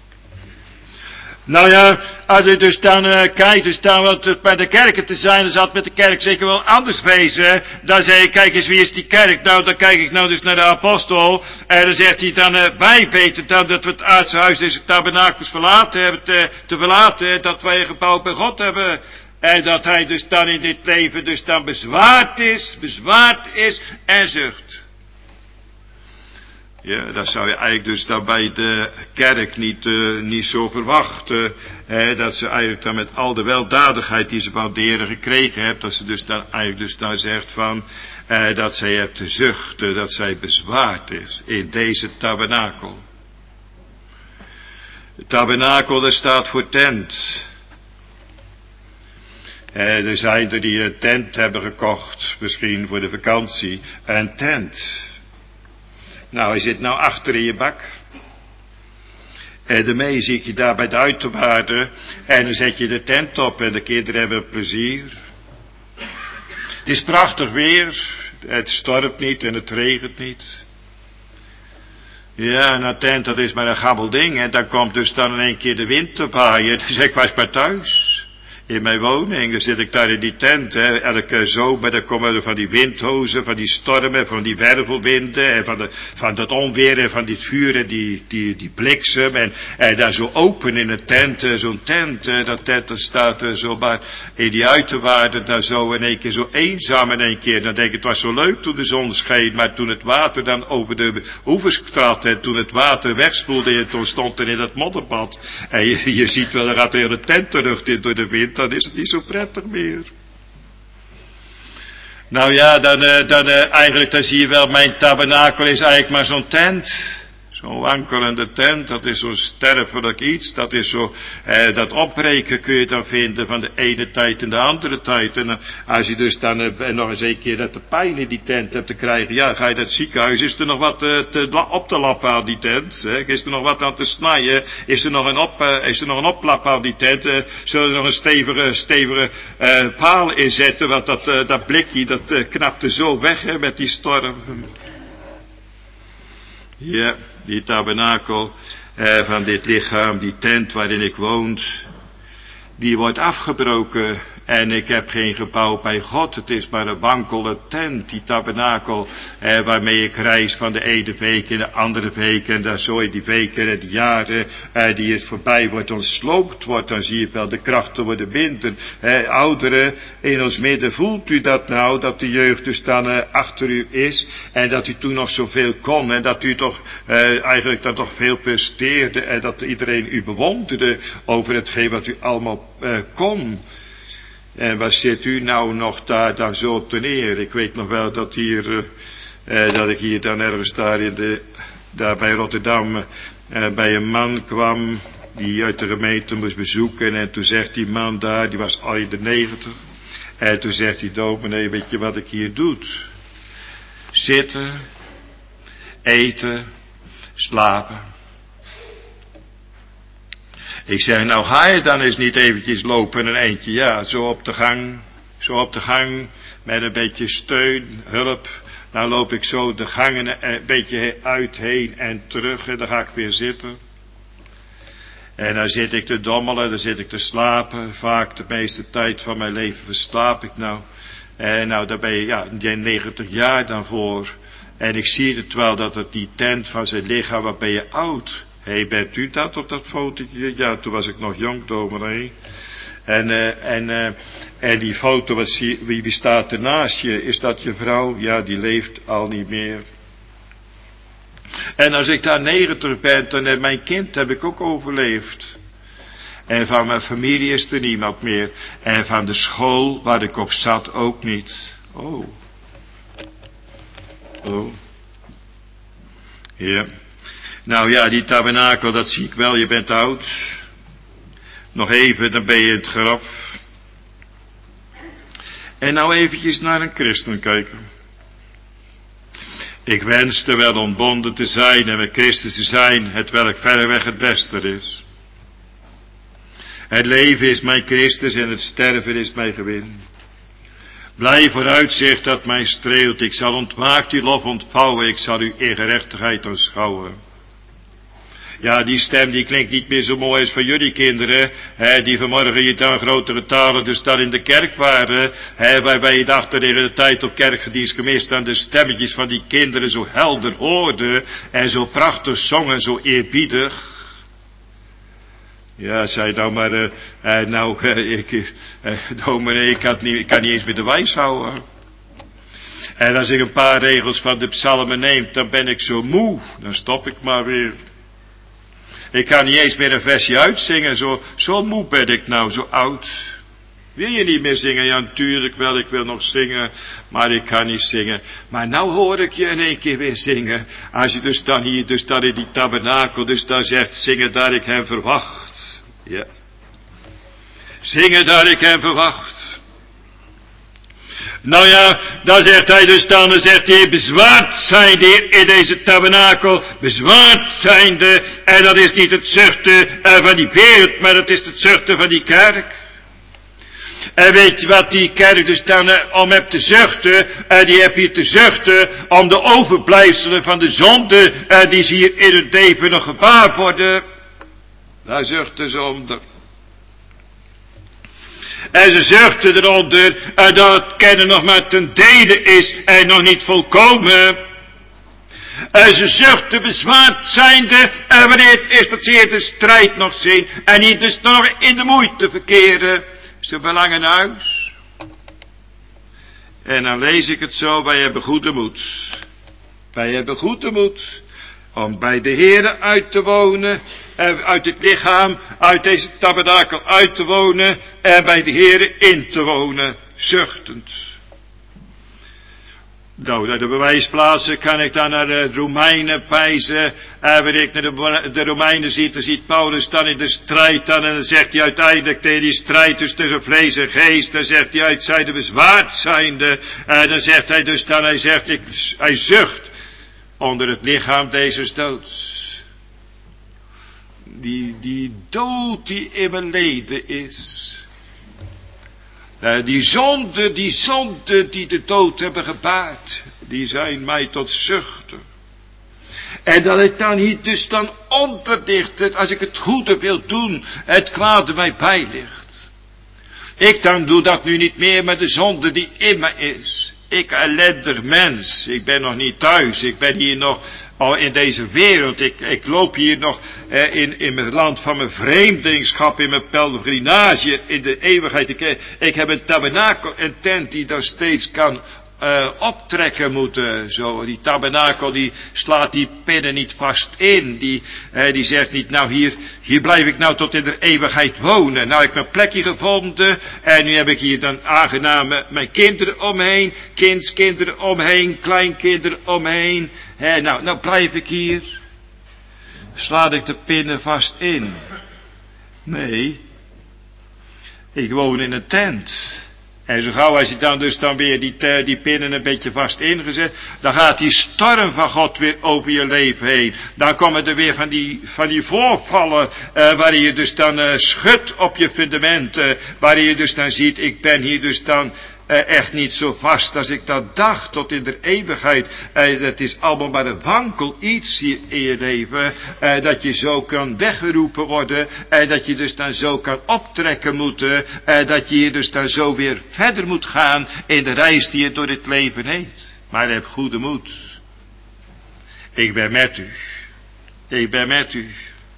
Nou ja, als u dus dan uh, kijkt, dus dan wat bij de kerken te zijn, dan zat met de kerk zeker wel anders wezen. Dan zei ik, kijk eens, wie is die kerk? Nou, dan kijk ik nou dus naar de apostel. En dan zegt hij dan, uh, wij weten dan dat we het aardse huis deze tabernakels verlaten hebben, te, te verlaten, dat wij een gebouw bij God hebben. En dat hij dus dan in dit leven dus dan bezwaard is, bezwaard is en zucht. Ja, dat zou je eigenlijk dus dan bij de kerk niet, uh, niet zo verwachten. Hè, dat ze eigenlijk dan met al de weldadigheid die ze van de Heer gekregen heeft, dat ze dus dan eigenlijk dus dan zegt van, uh, dat zij heeft te zuchten, dat zij bezwaard is in deze tabernakel. De tabernakel, dat staat voor tent. Uh, er zijn er die een tent hebben gekocht, misschien voor de vakantie, een tent. Nou, hij zit nou achter in je bak. En daarmee zie ik je daar bij de uiterwaarden. En dan zet je de tent op en de kinderen hebben plezier. Het is prachtig weer. Het stormt niet en het regent niet. Ja, en een tent, dat is maar een gammel ding. En dan komt dus dan in één keer de wind te waaien. Dus ik was maar thuis. In mijn woning, dan zit ik daar in die tent, hè. Elke zomer, dan komen er van die windhozen, van die stormen, van die wervelwinden, en van, de, van dat onweer, en van dit vuur, en die, die, die bliksem, en, en daar zo open in een tent, zo'n tent, dat tent, dat staat zo maar in die uiterwaarden, daar zo in één keer zo eenzaam in één keer. Dan denk ik, het was zo leuk toen de zon scheen, maar toen het water dan over de oevers trad, en toen het water wegspoelde, en toen stond er in dat modderbad, en je, je ziet wel, er gaat de hele tent terug in door de wind. dan is het niet zo prettig meer. Nou ja, dan, dan eigenlijk, dan zie je wel, mijn tabernakel is eigenlijk maar zo'n tent. Zo'n wankelende tent, dat is zo'n sterfelijk iets, dat is zo, eh, dat opbreken kun je dan vinden van de ene tijd en de andere tijd. En uh, als je dus dan uh, nog eens een keer dat de pijn in die tent hebt te krijgen, ja, ga je naar het ziekenhuis, is er nog wat uh, te, op te lappen aan die tent? Hè? Is er nog wat aan te snijden? Is er nog een, op, uh, is er nog een oplap aan die tent? Uh, zullen we er nog een stevige, stevige uh, paal in zetten, want dat, uh, dat blikje, dat uh, knapte zo weg, hè, met die storm. Ja, die tabernakel eh, van dit lichaam, die tent waarin ik woon, die wordt afgebroken. En ik heb geen gebouw bij God, het is maar een wankele tent, die tabernakel, eh, waarmee ik reis van de ene week in de andere week, en dan zo in die weken en die jaren, eh, die het voorbij wordt, ontsloopt wordt, dan zie je wel, de krachten worden minder. Eh, ouderen in ons midden, voelt u dat nou, dat de jeugd dus dan eh, achter u is, en dat u toen nog zoveel kon, en dat u toch eh, eigenlijk dan toch veel presteerde, en dat iedereen u bewonderde over hetgeen wat u allemaal eh, kon. En waar zit u nou nog daar dan zo op neer? Ik weet nog wel dat hier, eh, dat ik hier dan ergens daar in de, daar bij Rotterdam, eh, bij een man kwam, die uit de gemeente moest bezoeken. En toen zegt die man daar, die was al in de negentig. En toen zegt die dominee, weet je wat ik hier doe? Zitten, eten, slapen. Ik zeg, nou ga je dan eens niet eventjes lopen een eindje, ja, zo op de gang, zo op de gang, met een beetje steun, hulp. Dan loop ik zo de gangen een beetje uit, heen en terug, en dan ga ik weer zitten. En dan zit ik te dommelen, dan zit ik te slapen, vaak de meeste tijd van mijn leven verslaap ik nou. En nou, daar ben je, ja, negentig jaar dan voor. En ik zie het wel, dat het die tent van zijn lichaam, wat ben je oud. Hé, hey, bent u dat op dat fotootje? Ja, toen was ik nog jong, dominee. En, uh, en, uh, en die foto, wat zie, wie, wie staat er naast je? Is dat je vrouw? Ja, die leeft al niet meer. En als ik daar negentig ben, dan heb mijn kind heb ik ook overleefd. En van mijn familie is er niemand meer. En van de school waar ik op zat ook niet. Oh. Oh. Ja. Nou ja, die tabernakel, dat zie ik wel, je bent oud. Nog even, dan ben je in het graf. En nou eventjes naar een christen kijken. Ik wenste wel ontbonden te zijn en met Christus te zijn, het welk verreweg het beste is. Het leven is mijn Christus en het sterven is mijn gewin. Blij vooruitzicht dat mij streelt, ik zal ontwaakt uw lof ontvouwen, ik zal uw in gerechtigheid aanschouwen. Ja, die stem die klinkt niet meer zo mooi als van jullie kinderen, hè, die vanmorgen hier dan grotere talen dus dan in de kerk waren, hè, waarbij je dacht dat in de tijd op kerkgedienst gemist aan de stemmetjes van die kinderen zo helder hoorden en zo prachtig zongen, zo eerbiedig. Ja, zei nou maar, uh, uh, nou, uh, ik, uh, dominee, ik, had niet, ik kan niet eens meer de wijs houden. En als ik een paar regels van de psalmen neem, dan ben ik zo moe, dan stop ik maar weer. Ik kan niet eens meer een versje uitzingen, zo, zo moe ben ik nou, zo oud. Wil je niet meer zingen? Ja, natuurlijk wel, ik wil nog zingen, maar ik kan niet zingen. Maar nou hoor ik je in één keer weer zingen. Als je dus dan hier, dus dan in die tabernakel, dus dan zegt, zingen daar ik hem verwacht. Ja. Zingen daar ik hem verwacht. Nou ja, dan zegt hij dus dan, dan zegt hij, bezwaard zijnde in deze tabernakel, bezwaard zijnde, en dat is niet het zuchten van die wereld, maar dat is het zuchten van die kerk. En weet je wat die kerk dus dan uh, om hebt te zuchten, uh, die heb je te zuchten om de overblijfselen van de zonde, uh, die ze hier in het leven nog gebaar worden. Daar zuchten ze onder. En ze zuchten eronder uh, dat het kennen nog maar ten dele is en nog niet volkomen. En ze zuchten bezwaard zijnde, en wanneer het is dat ze hier de strijd nog zien en niet dus nog in de moeite verkeren. Ze verlangen naar huis. En dan lees ik het zo, wij hebben goede moed. Wij hebben goede moed. om bij de Heere uit te wonen, en uit het lichaam, uit deze tabernakel uit te wonen, en bij de Heere in te wonen, zuchtend. Nou, naar de bewijsplaatsen kan ik dan naar de Romeinen pijzen. En wanneer ik naar de, de Romeinen zie, dan ziet Paulus dan in de strijd dan. En dan zegt hij uiteindelijk tegen die strijd dus tussen vlees en geest. Dan zegt hij uit zijde bezwaard zijnde. En dan zegt hij dus dan, hij zegt, ik, hij zucht onder het lichaam deze doods. Die, die dood die in mijn leden is. Uh, die zonde, die zonde die de dood hebben gebaard, die zijn mij tot zuchten. En dat ik dan hier dus dan onderdicht, als ik het goede wil doen, het kwade mij bijligt. Ik dan doe dat nu niet meer met de zonde die in mij is. Ik ellendig mens, ik ben nog niet thuis, ik ben hier nog al in deze wereld, ik, ik loop hier nog eh, in, in mijn land van mijn vreemdelingschap, in mijn pelgrinage, in de eeuwigheid. Ik, ik heb een tabernakel, een tent die daar steeds kan uh, optrekken moeten. Zo, die tabernakel die slaat die pinnen niet vast in, die, uh, die zegt niet, nou hier, hier blijf ik nou tot in de eeuwigheid wonen. Nou, ik heb mijn plekje gevonden en nu heb ik hier dan aangenaam mijn kinderen omheen, kindskinderen omheen, kleinkinderen omheen. He, nou, nou blijf ik hier. Slaat ik de pinnen vast in? Nee. Ik woon in een tent. En zo gauw als je dan dus dan weer die, die pinnen een beetje vast ingezet, dan gaat die storm van God weer over je leven heen. Dan komen er weer van die, van die voorvallen, uh, waar je dus dan uh, schudt op je fundamenten, uh, waar je dus dan ziet, ik ben hier dus dan Uh, echt niet zo vast als ik dat dacht tot in de eeuwigheid. Uh, het is allemaal maar een wankel iets hier in je leven. Uh, dat je zo kan weggeroepen worden. En uh, dat je dus dan zo kan optrekken moeten. Uh, dat je hier dus dan zo weer verder moet gaan in de reis die je door dit leven heeft. Maar heb goede moed. Ik ben met u. Ik ben met u.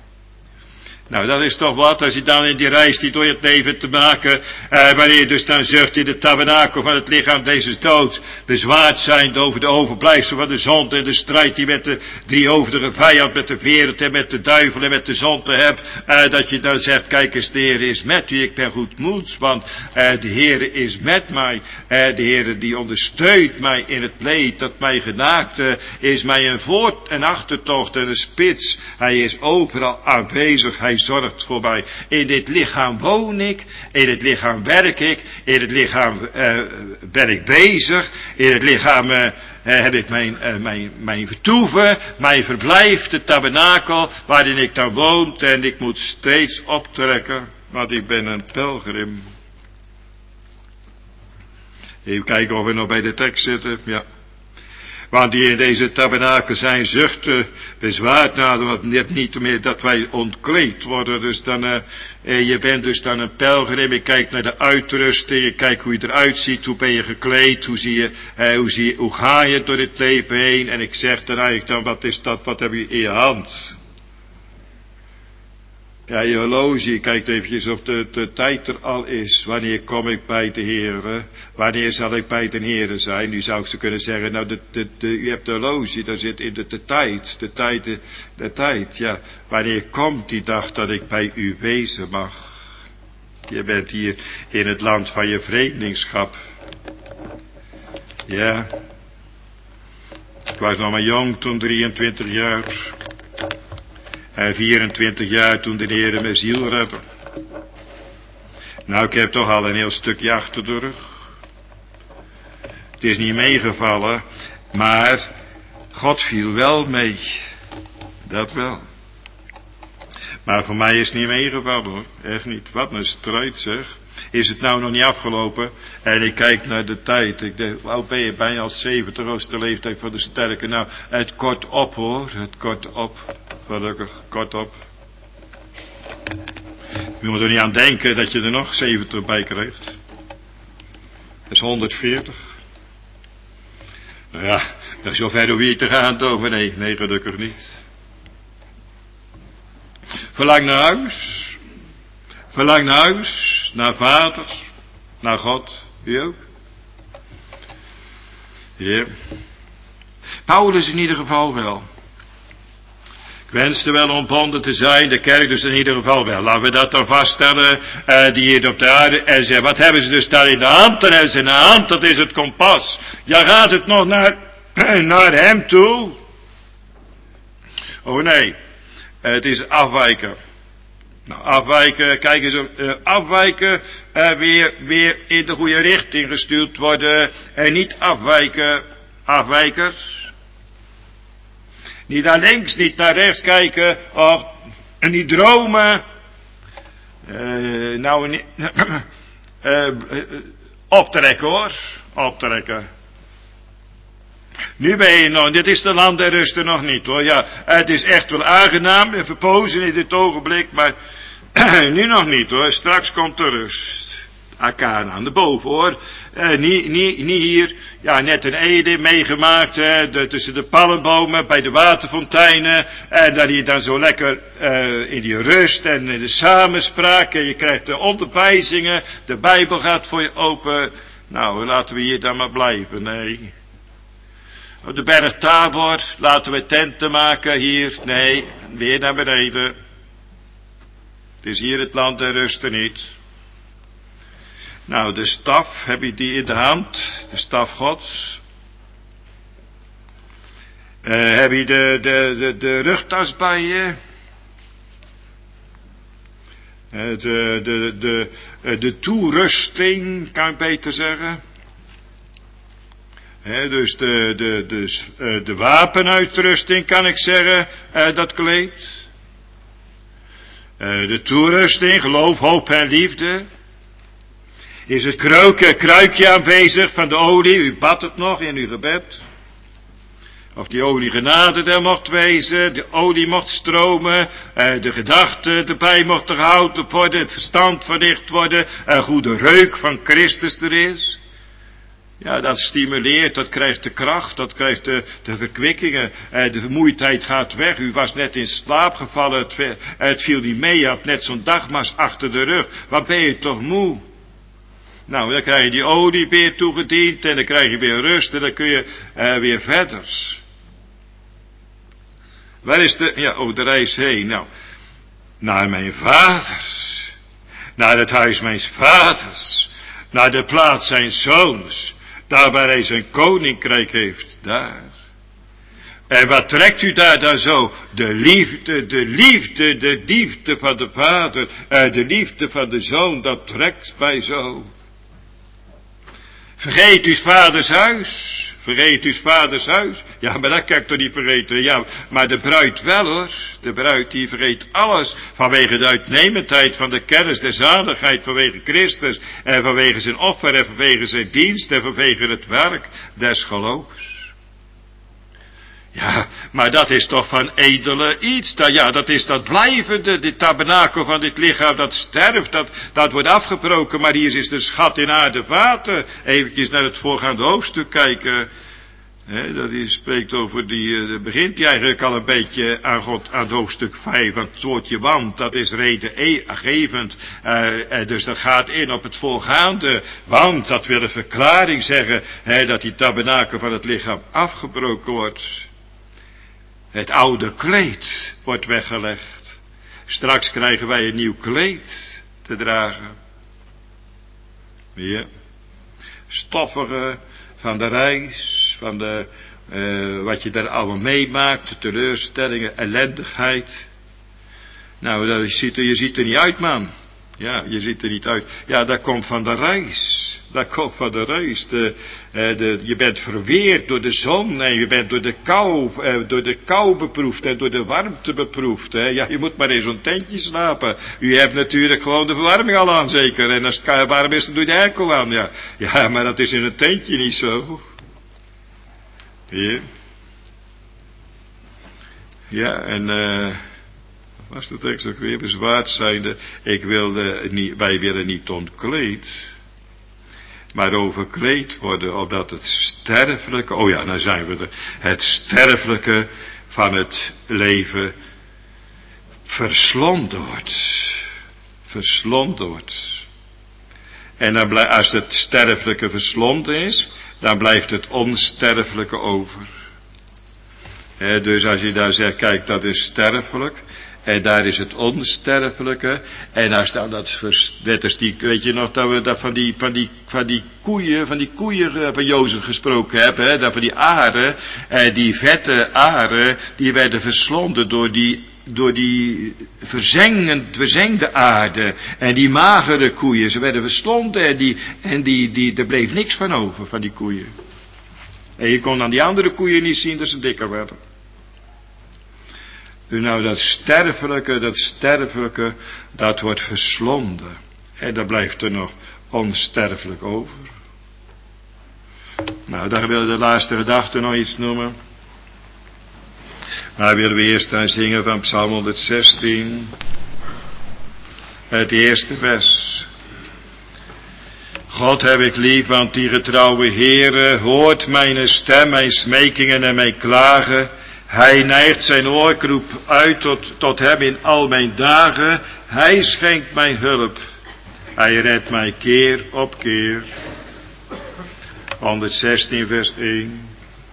Nou, dat is toch wat, als je dan in die reis die door het leven te maken, eh, wanneer je dus dan zucht in de tabernakel van het lichaam deze dood, bezwaard zijn over de overblijfsel van de zonde en de strijd die met de driehoofdige vijand, met de wereld en met de duivel en met de zonde hebt, eh, dat je dan zegt, kijk eens, de Heer is met u, ik ben goedmoeds, want eh, de Heer is met mij, eh, de Heer die ondersteunt mij in het leed, dat mij genaakte, is mij een voort- en achtertocht en een spits, hij is overal aanwezig, hij zorgt voor mij. In dit lichaam woon ik, in het lichaam werk ik, in het lichaam uh, ben ik bezig, in het lichaam uh, heb ik mijn, uh, mijn, mijn vertoeven, mijn verblijf, de tabernakel, waarin ik dan woon, en ik moet steeds optrekken, want ik ben een pelgrim. Even kijken of we nog bij de tekst zitten, ja. Want die in deze tabernakel zijn zuchten, bezwaard nader, want net niet meer dat wij ontkleed worden. Dus dan, uh, je bent dus dan een pelgrim, je kijkt naar de uitrusting, je kijkt hoe je eruit ziet, hoe ben je gekleed, hoe zie je, uh, hoe zie je, hoe ga je door dit leven heen. En ik zeg dan eigenlijk dan, wat is dat, wat heb je in je hand? Ja, je horloge, je kijkt eventjes of de, de tijd er al is. Wanneer kom ik bij de Heere? Wanneer zal ik bij de Heere zijn? Nu zou ik ze kunnen zeggen, nou, de, de, de, je hebt de horloge, daar zit in de, de tijd, de tijd, de, de tijd, ja. Wanneer komt die dag dat ik bij u wezen mag? Je bent hier in het land van je vreemdelingschap. Ja. Ik was nog maar jong toen, drieëntwintig jaar. En vierentwintig jaar toen de Heere mijn ziel redde. Nou, ik heb toch al een heel stukje achter de rug. Het is niet meegevallen, maar God viel wel mee. Dat wel. Maar voor mij is het niet meegevallen hoor. Echt niet. Wat een strijd zeg. Is het nou nog niet afgelopen? En ik kijk naar de tijd. Ik denk, hoe ben je bijna al zeventig, als de leeftijd van de sterke. Nou, het kort op hoor. Het kort op. Gelukkig, kort op. Je moet er niet aan denken dat je er nog zeventig bij krijgt. Dat is honderdveertig. Nou ja, dat is zover hoe je te gaan, toch? Nee, nee, gelukkig niet. Verlang naar huis. Verlang naar huis. Naar vaders. Naar God. U ook? Ja. Paulus in ieder geval wel. wenste wel ontbonden te zijn, de kerk dus in ieder geval wel. Laten we dat dan vaststellen, uh, die hier op de aarde, en zeggen, wat hebben ze dus daar in de hand? Dan hebben ze in de hand, dat is het kompas. Ja, gaat het nog naar, naar hem toe? Oh nee, het is afwijken. Nou, afwijken, kijk eens, uh, afwijken, uh, weer, weer in de goede richting gestuurd worden, en niet afwijken, afwijkers. Niet naar links, niet naar rechts kijken, of niet dromen. Uh, nou, niet, uh, uh, optrekken hoor, optrekken. Nu ben je nog, dit is de land der rusten nog niet hoor. Ja, het is echt wel aangenaam en verpozen in dit ogenblik, maar nu nog niet hoor. Straks komt de rust. Akaan aan de boven hoor. Uh, niet, niet, niet hier, ja net een Ede meegemaakt, hè, de, tussen de palmbomen, bij de waterfonteinen. En dat je dan zo lekker uh, in die rust en in de samenspraak. En je krijgt de onderwijzingen, de Bijbel gaat voor je open. Nou, laten we hier dan maar blijven, nee. Op de berg Tabor, laten we tenten maken hier. Nee, weer naar beneden. Het is hier het land der rusten niet. Nou, de staf, heb je die in de hand? De staf Gods. Uh, heb je de, de, de, de rugtas bij je? Uh, de, de, de, uh, de toerusting, kan ik beter zeggen. He, dus de, de, de, uh, de wapenuitrusting, kan ik zeggen, uh, dat kleed. Uh, de toerusting, geloof, hoop en liefde. Is het kruikje, kruikje aanwezig van de olie? U bad het nog in uw gebed. Of die olie genade er mocht wezen, de olie mocht stromen, eh, de gedachte erbij mocht gehouden worden, het verstand verlicht worden, een goede reuk van Christus er is. Ja, dat stimuleert, dat krijgt de kracht, dat krijgt de, de verkwikkingen, eh, de vermoeidheid gaat weg. U was net in slaap gevallen, het, het viel niet mee, je had net zo'n dagmars achter de rug. Wat ben je toch moe? Nou, dan krijg je die olie weer toegediend en dan krijg je weer rust en dan kun je uh, weer verder. Waar is de, ja, oh, de reis heen? Nou, naar mijn vaders, naar het huis mijns vaders, naar de plaats zijn zoons, daar waar hij zijn koninkrijk heeft, daar. En wat trekt u daar dan zo? De liefde, de liefde, de liefde van de vader, uh, de liefde van de zoon, dat trekt mij zo. Vergeet uw vaders huis. Vergeet uw vaders huis. Ja, maar dat kan ik toch niet vergeten. Ja, maar de bruid wel hoor. De bruid die vergeet alles. Vanwege de uitnemendheid van de kennis der zaligheid. Vanwege Christus. En vanwege zijn offer. En vanwege zijn dienst. En vanwege het werk des geloofs. Ja, maar dat is toch van edele iets. Dat, ja, dat is dat blijvende, dit tabernakel van dit lichaam, dat sterft, dat, dat wordt afgebroken. Maar hier is de schat in aarde vaten. Eventjes naar het voorgaande hoofdstuk kijken. He, dat is, spreekt over die, uh, begint hij eigenlijk al een beetje aan, God, aan het hoofdstuk vijf, aan het woordje want, dat is redengevend, uh, uh, dus dat gaat in op het voorgaande, want dat wil een verklaring zeggen, he, dat die tabernakel van het lichaam afgebroken wordt. Het oude kleed wordt weggelegd. Straks krijgen wij een nieuw kleed te dragen. Ja. Stoffige van de reis, van de, uh, wat je daar allemaal meemaakt, de teleurstellingen, ellendigheid. Nou, dat, je, ziet er, je ziet er niet uit, man. Ja, je ziet er niet uit. Ja, dat komt van de reis. Dat komt van de reis. De, uh, de, je bent verweerd door de zon en je bent door de kou, uh, door de kou beproefd en door de warmte beproefd. Hè. Ja, je moet maar in zo'n tentje slapen. U hebt natuurlijk gewoon de verwarming al aan, zeker. En als het warm is, dan doe je de airco aan. Ja. Ja, maar dat is in een tentje niet zo. Ja. Ja, en... Uh, was de tekst ook weer bezwaard zijnde, ik wilde niet, wij willen niet ontkleed, maar overkleed worden, opdat het sterfelijke, oh ja, nou zijn we er, het sterfelijke van het leven verslonden wordt. Verslonden wordt. En dan blij, als het sterfelijke verslonden is, dan blijft het onsterfelijke over. He, dus als je daar zegt, kijk, dat is sterfelijk. En daar is het onsterfelijke. En als dan dat, net als die, weet je nog, dat we dat van die, van die, van die koeien, van die koeien van Jozef gesproken hebben, hè, dat van die aren, eh, die vette aren, die werden verslonden door die, door die verzengend, verzengde aarde. En die magere koeien, ze werden verslonden en die, en die, die, er bleef niks van over, van die koeien. En je kon aan die andere koeien niet zien dat ze dikker werden. Dus nou, dat sterfelijke, dat sterfelijke, dat wordt verslonden. En dan blijft er nog onsterfelijk over. Nou, daar willen we de laatste gedachte nog iets noemen. Maar willen we eerst aan zingen van Psalm honderdzestien. Het eerste vers. God heb ik lief, want die getrouwe Heere hoort mijn stem, mijn smekingen en mijn klagen. Hij neigt zijn oorkroep uit tot, tot hem in al mijn dagen. Hij schenkt mij hulp. Hij redt mij keer op keer. honderdzestien vers één.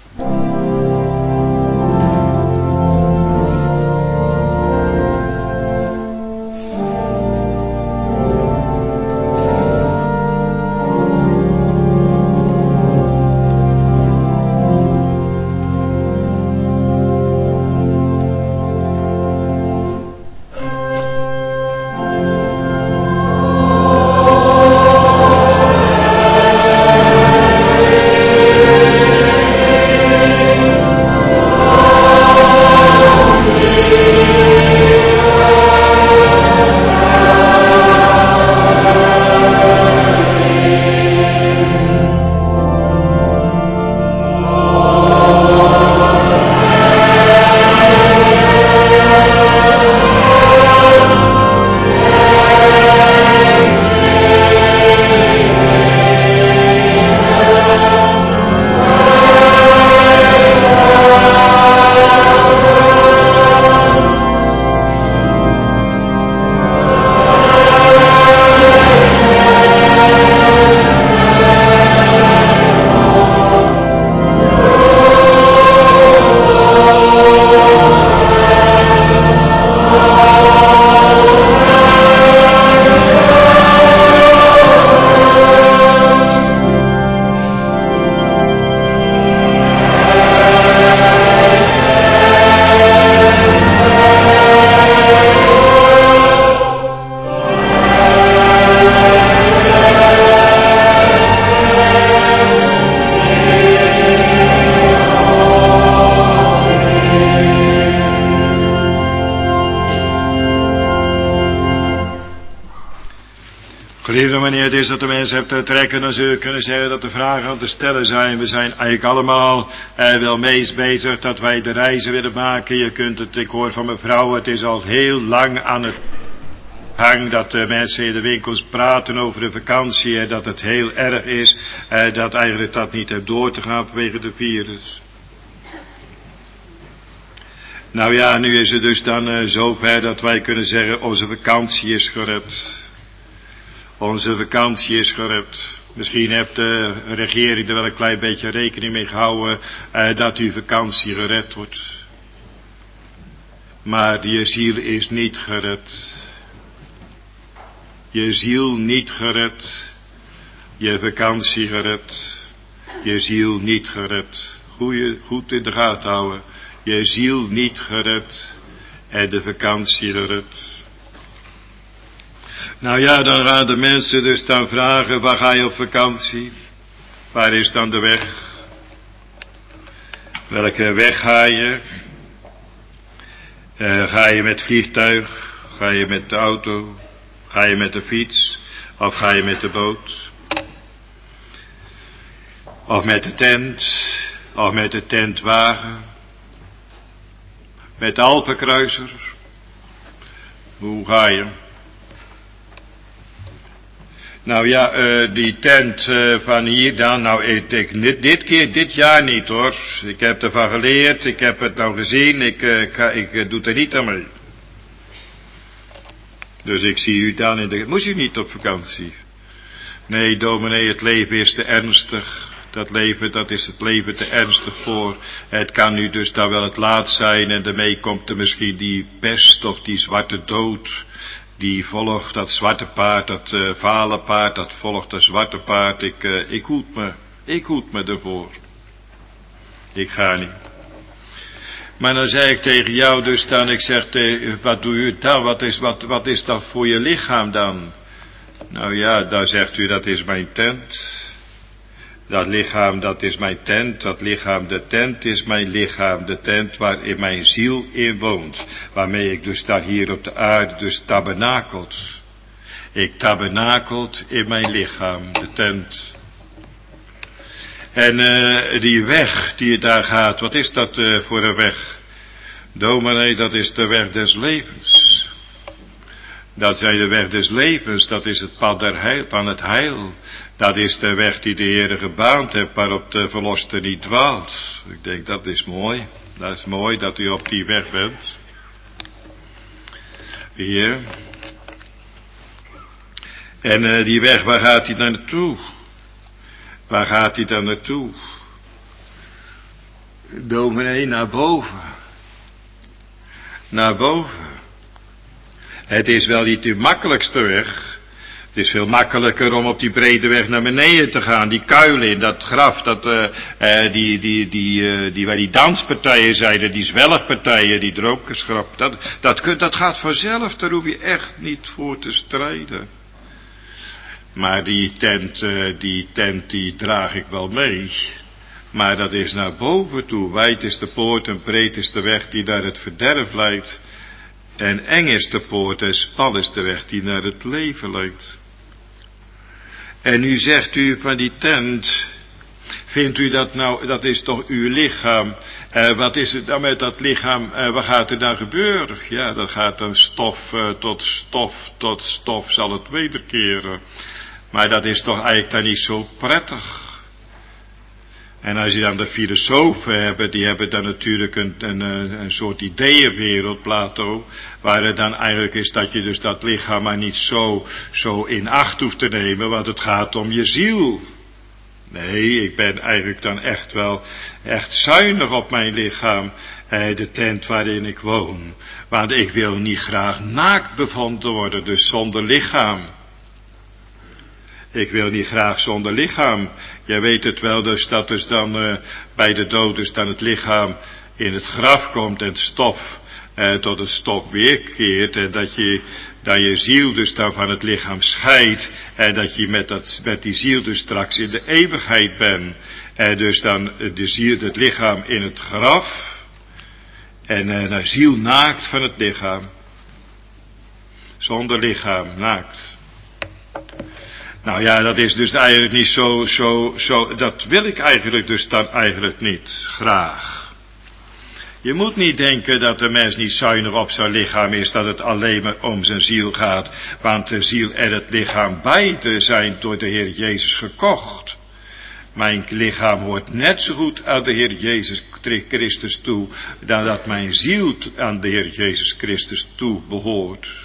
Geliefde, wanneer het is dat de mensen hebt te trekken, dan zul je kunnen zeggen dat de vragen aan te stellen zijn. We zijn eigenlijk allemaal eh, wel meest bezig dat wij de reizen willen maken. Je kunt het, ik hoor van mevrouw, het is al heel lang aan het hang dat de mensen in de winkels praten over de vakantie en dat het heel erg is, eh, dat eigenlijk dat niet heeft door te gaan vanwege de virus. Nou ja, nu is het dus dan uh, zover dat wij kunnen zeggen, onze vakantie is gered. Onze vakantie is gered. Misschien heeft de regering er wel een klein beetje rekening mee gehouden uh, dat uw vakantie gered wordt. Maar je ziel is niet gered. Je ziel niet gered. Je vakantie gered. Je ziel niet gered. Goeie, goed in de gaten houden. Je ziel niet gered en de vakantie gered. Nou ja, dan gaan de mensen dus dan vragen, waar ga je op vakantie? Waar is dan de weg? Welke weg ga je? Uh, ga je met vliegtuig? Ga je met de auto? Ga je met de fiets? Of ga je met de boot? Of met de tent? Of met de tentwagen? Met de Alpenkruiser? Hoe ga je? Nou ja, uh, die tent uh, van hier dan, nou ik, ik, dit keer, dit jaar niet hoor. Ik heb ervan geleerd, ik heb het nou gezien, ik, uh, ik, ik uh, doe er niet aan mee. Dus ik zie u dan in de... Moest u niet op vakantie? Nee, dominee, het leven is te ernstig. Dat leven, dat is het leven te ernstig voor. Het kan nu dus dan wel het laat zijn en daarmee komt er misschien die pest of die zwarte dood. Die volgt dat zwarte paard, dat uh, vale paard, dat volgt dat zwarte paard. Ik, uh, ik hoed me, ik hoed me ervoor. Ik ga niet. Maar dan zei ik tegen jou dus dan, ik zeg, te, wat doe u dan, wat is, wat, wat is dat voor je lichaam dan? Nou ja, dan zegt u, dat is mijn tent. Dat lichaam, dat is mijn tent, dat lichaam, de tent is mijn lichaam, de tent waarin mijn ziel in woont. Waarmee ik dus daar hier op de aarde dus tabernakelt. Ik tabernakelt in mijn lichaam, de tent. En uh, die weg die je daar gaat, wat is dat uh, voor een weg? Dominee, dat is de weg des levens. Dat is de weg des levens, dat is het pad der heil, van het heil. Dat is de weg die de Heere gebaand heeft, waarop de verloste niet dwaalt. Ik denk, dat is mooi. Dat is mooi dat u op die weg bent. Hier. En uh, die weg, waar gaat hij dan naartoe? Waar gaat hij dan naartoe? Dominee, naar boven. Naar boven. Het is wel niet de makkelijkste weg. Het is veel makkelijker om op die brede weg naar beneden te gaan. Die kuilen in dat graf, dat, uh, uh, die, die, die, uh, die waar die danspartijen zeiden, die zwelgpartijen, die droomkensgrap. Dat, dat, dat gaat vanzelf, daar hoef je echt niet voor te strijden. Maar die tent, uh, die tent, die draag ik wel mee. Maar dat is naar boven toe. Wijd is de poort en breed is de weg die naar het verderf leidt. En eng is de poort en smal is de weg die naar het leven leidt. En nu zegt u van die tent, vindt u dat nou, dat is toch uw lichaam. Uh, wat is het dan met dat lichaam, uh, wat gaat er dan gebeuren? Ja, dat gaat dan stof uh, tot stof, tot stof zal het wederkeren. Maar dat is toch eigenlijk dan niet zo prettig. En als je dan de filosofen hebt, die hebben dan natuurlijk een, een, een soort ideeënwereld, Plato, waar het dan eigenlijk is dat je dus dat lichaam maar niet zo, zo in acht hoeft te nemen, want het gaat om je ziel. Nee, ik ben eigenlijk dan echt wel, echt zuinig op mijn lichaam, eh, de tent waarin ik woon. Want ik wil niet graag naakt bevonden worden, dus zonder lichaam. Ik wil niet graag zonder lichaam. Jij weet het wel, dus dat dus dan uh, bij de dood dus dan het lichaam in het graf komt en het stof uh, tot het stof weerkeert. En dat je, dat je ziel dus dan van het lichaam scheidt. En dat je met, dat, met die ziel dus straks in de eeuwigheid bent. En dus dan de ziel, het lichaam in het graf. En uh, de ziel naakt van het lichaam. Zonder lichaam, naakt. Nou ja, dat is dus eigenlijk niet zo, zo, zo, dat wil ik eigenlijk dus dan eigenlijk niet graag. Je moet niet denken dat de mens niet zuinig op zijn lichaam is, dat het alleen maar om zijn ziel gaat, want de ziel en het lichaam beide zijn door de Heer Jezus gekocht. Mijn lichaam hoort net zo goed aan de Heer Jezus Christus toe, dan dat mijn ziel aan de Heer Jezus Christus toe behoort.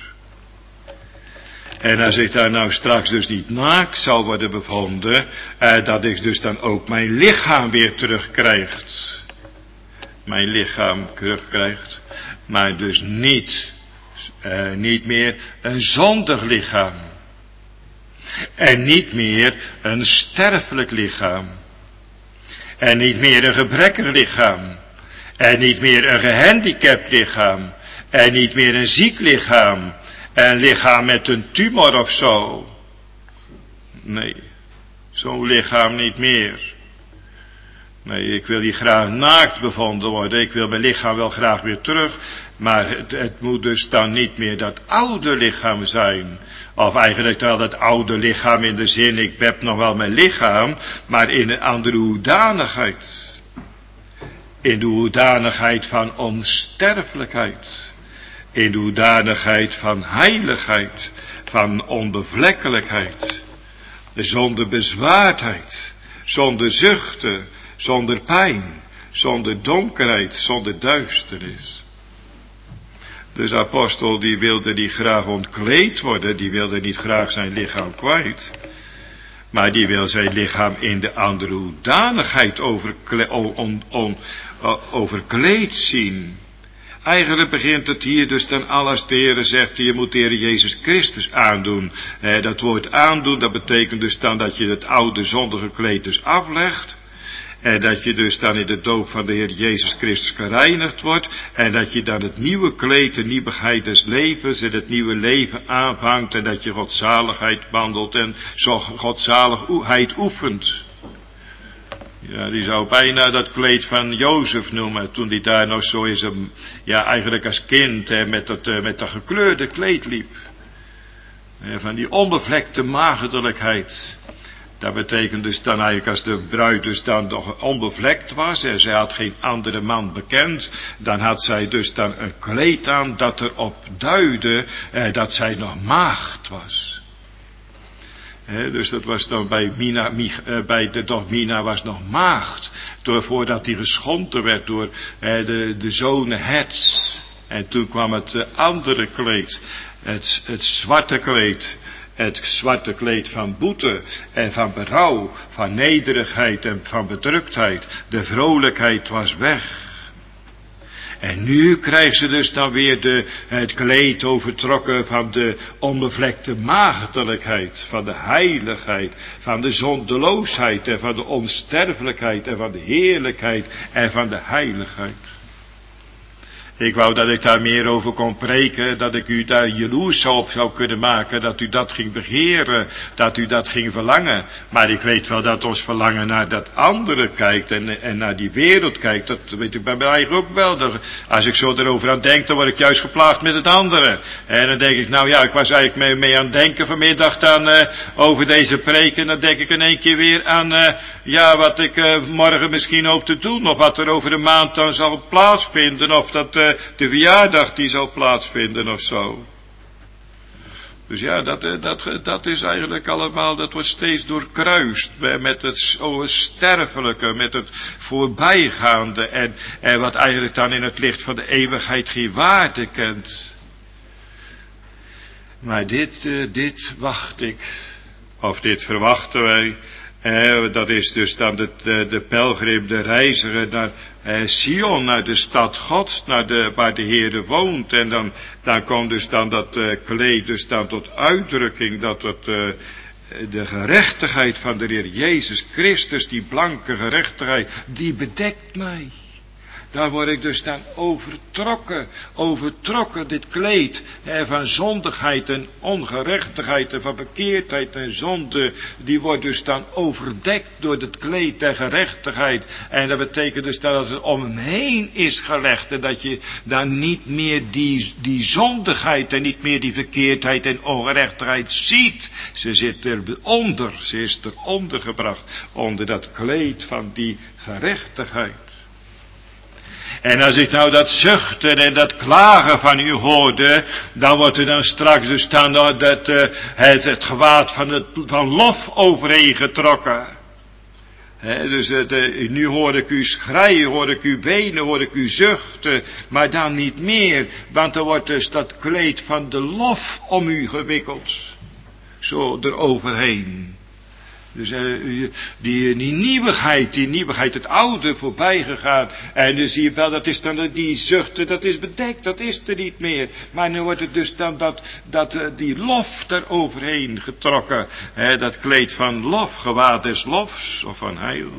En als ik daar nou straks dus niet naakt zal worden bevonden, eh, dat ik dus dan ook mijn lichaam weer terugkrijgt. Mijn lichaam terugkrijgt, maar dus niet, eh, niet meer een zondig lichaam. En niet meer een sterfelijk lichaam. En niet meer een gebrekkig lichaam. En niet meer een gehandicapt lichaam. En niet meer een ziek lichaam. Een lichaam met een tumor of zo. Nee, zo'n lichaam niet meer. Nee, ik wil hier graag naakt bevonden worden. Ik wil mijn lichaam wel graag weer terug. Maar het, het moet dus dan niet meer dat oude lichaam zijn. Of eigenlijk wel dat oude lichaam in de zin, ik heb nog wel mijn lichaam, maar in een andere hoedanigheid. In de hoedanigheid van onsterfelijkheid. In de hoedanigheid van heiligheid, van onbevlekkelijkheid, zonder bezwaardheid, zonder zuchten, zonder pijn, zonder donkerheid, zonder duisternis. Dus de apostel die wilde niet graag ontkleed worden, die wilde niet graag zijn lichaam kwijt. maar die wil zijn lichaam in de andere hoedanigheid overkle- on, on, on, overkleed zien. Eigenlijk begint het hier dus dan alles, de Heer zegt, je moet de Heer Jezus Christus aandoen. Eh, dat woord aandoen, dat betekent dus dan dat je het oude zondige kleed dus aflegt. En dat je dus dan in de doop van de Heer Jezus Christus gereinigd wordt. En dat je dan het nieuwe kleed, de nieuwigheid des levens en het nieuwe leven aanvangt. En dat je godzaligheid wandelt en zo godzaligheid oefent. Ja, die zou bijna dat kleed van Jozef noemen, toen hij daar nog zo is, een, ja, eigenlijk als kind, hè, met dat, uh, met dat gekleurde kleed liep. Hè, van die onbevlekte maagdelijkheid. Dat betekent dus dan eigenlijk als de bruid dus dan nog onbevlekt was en zij had geen andere man bekend, dan had zij dus dan een kleed aan dat erop duidde eh, dat zij nog maagd was. He, dus dat was dan bij Mina, uh, bij de doch Mina was nog maagd, door, voordat hij geschonden werd door uh, de, de zonen Hets. En toen kwam het uh, andere kleed, het, het zwarte kleed, het zwarte kleed van boete en van berouw, van nederigheid en van bedruktheid. De vrolijkheid was weg. En nu krijgt ze dus dan weer de, het kleed overtrokken van de onbevlekte maagdelijkheid, van de heiligheid, van de zondeloosheid en van de onsterfelijkheid en van de heerlijkheid en van de heiligheid. Ik wou dat ik daar meer over kon preken, dat ik u daar jaloers op zou kunnen maken, dat u dat ging begeren, dat u dat ging verlangen. Maar ik weet wel dat ons verlangen naar dat andere kijkt en, en naar die wereld kijkt, dat weet ik bij mij eigenlijk ook wel. Dat, als ik zo erover aan denk, dan word ik juist geplaagd met het andere. En dan denk ik, nou ja, ik was eigenlijk mee, mee aan het denken vanmiddag dan uh, over deze preek, en dan denk ik in één keer weer aan, uh, ja, wat ik uh, morgen misschien hoop te doen, of wat er over een maand dan zal plaatsvinden, of dat... Uh, de verjaardag die zal plaatsvinden of zo. Dus ja, dat, dat, dat is eigenlijk allemaal, dat wordt steeds doorkruist met het sterfelijke, met het voorbijgaande en, en wat eigenlijk dan in het licht van de eeuwigheid geen waarde kent. Maar dit, dit wacht ik, of dit verwachten wij. Eh, dat is dus dan de, de, de pelgrim, de reiziger naar eh, Sion, naar de stad Gods, naar de, waar de Heere woont. En dan, dan komt dus dan dat uh, kleed dus dan tot uitdrukking, dat het, uh, de gerechtigheid van de Heer Jezus Christus, die blanke gerechtigheid, die bedekt mij. Daar word ik dus dan overtrokken, overtrokken dit kleed hè, van zondigheid en ongerechtigheid en van verkeerdheid en zonde. Die wordt dus dan overdekt door het kleed der gerechtigheid. En dat betekent dus dat het om hem heen is gelegd. En dat je dan niet meer die, die zondigheid en niet meer die verkeerdheid en ongerechtigheid ziet. Ze zit eronder, ze is eronder gebracht onder dat kleed van die gerechtigheid. En als ik nou dat zuchten en dat klagen van u hoorde, dan wordt er dan straks dus dan dat, uh, het, het gewaad van, het, van lof overheen getrokken. He, dus uh, de, nu hoor ik u schreien, hoor ik u wenen, hoor ik u zuchten, maar dan niet meer, want er wordt dus dat kleed van de lof om u gewikkeld. Zo eroverheen. Dus uh, die, die nieuwigheid, die nieuwigheid, het oude voorbij gegaan. En dan zie je wel, dat is dan die zuchten, dat is bedekt, dat is er niet meer. Maar nu wordt het dus dan dat, dat uh, die lof eroverheen getrokken. Hè, dat kleed van lof, gewaad des lofs, of van heil.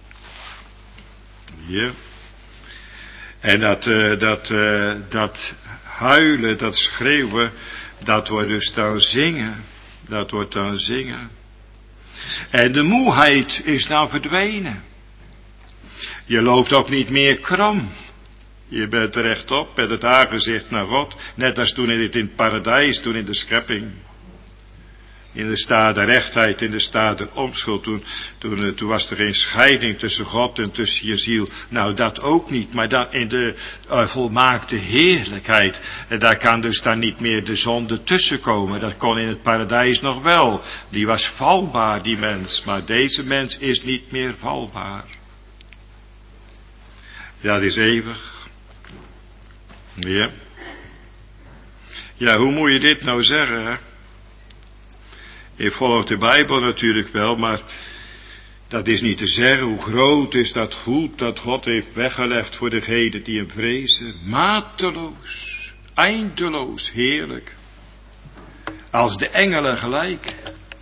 Ja. En dat, uh, dat, uh, dat huilen, dat schreeuwen, dat wordt dus dan zingen. Dat wordt dan zingen. En de moeheid is nou verdwenen. Je loopt ook niet meer krom. Je bent rechtop met het aangezicht naar God. Net als toen in het, in het paradijs, toen in de schepping. In de staat der rechtheid, in de staat der onschuld. Toen, toen, toen was er geen scheiding tussen God en tussen je ziel. Nou, dat ook niet. Maar dan in de uh, volmaakte heerlijkheid. En daar kan dus dan niet meer de zonde tussenkomen. Dat kon in het paradijs nog wel. Die was valbaar, die mens. Maar deze mens is niet meer valbaar. Dat is eeuwig. Ja. Ja, hoe moet je dit nou zeggen, hè? Ik volg de Bijbel natuurlijk wel, maar dat is niet te zeggen. Hoe groot is dat goed dat God heeft weggelegd voor degenen die hem vrezen. Mateloos, eindeloos, heerlijk. Als de engelen gelijk.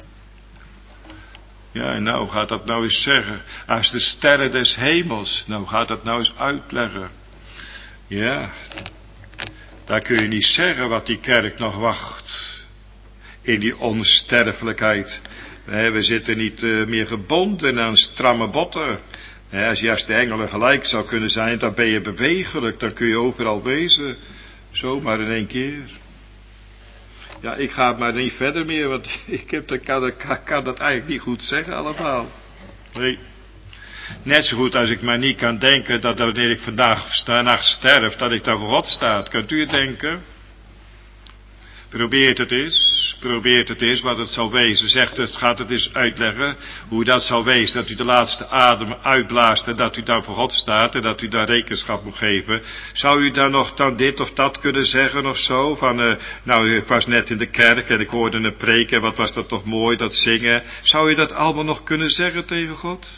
Ja, en nou gaat dat nou eens zeggen. Als de sterren des hemels, nou gaat dat nou eens uitleggen. Ja, daar kun je niet zeggen wat die kerk nog wacht. In die onsterfelijkheid. We zitten niet meer gebonden aan stramme botten. Als je als de engelen gelijk zou kunnen zijn, dan ben je bewegelijk. Dan kun je overal wezen. Zomaar in één keer. Ja, ik ga maar niet verder meer, want ik heb, dat, kan, kan, kan dat eigenlijk niet goed zeggen allemaal. Nee. Net zo goed als ik maar niet kan denken dat wanneer ik vandaag nacht sterf, dat ik daar voor God sta. Kunt u het denken? Probeert het eens. Probeert het eens wat het zal wezen. Zegt het, gaat het eens uitleggen hoe dat zal wezen. Dat u de laatste adem uitblaast en dat u dan voor God staat en dat u daar rekenschap moet geven. Zou u dan nog dan dit of dat kunnen zeggen of zo? Van, uh, nou, ik was net in de kerk en ik hoorde een preek en wat was dat toch mooi, dat zingen. Zou u dat allemaal nog kunnen zeggen tegen God?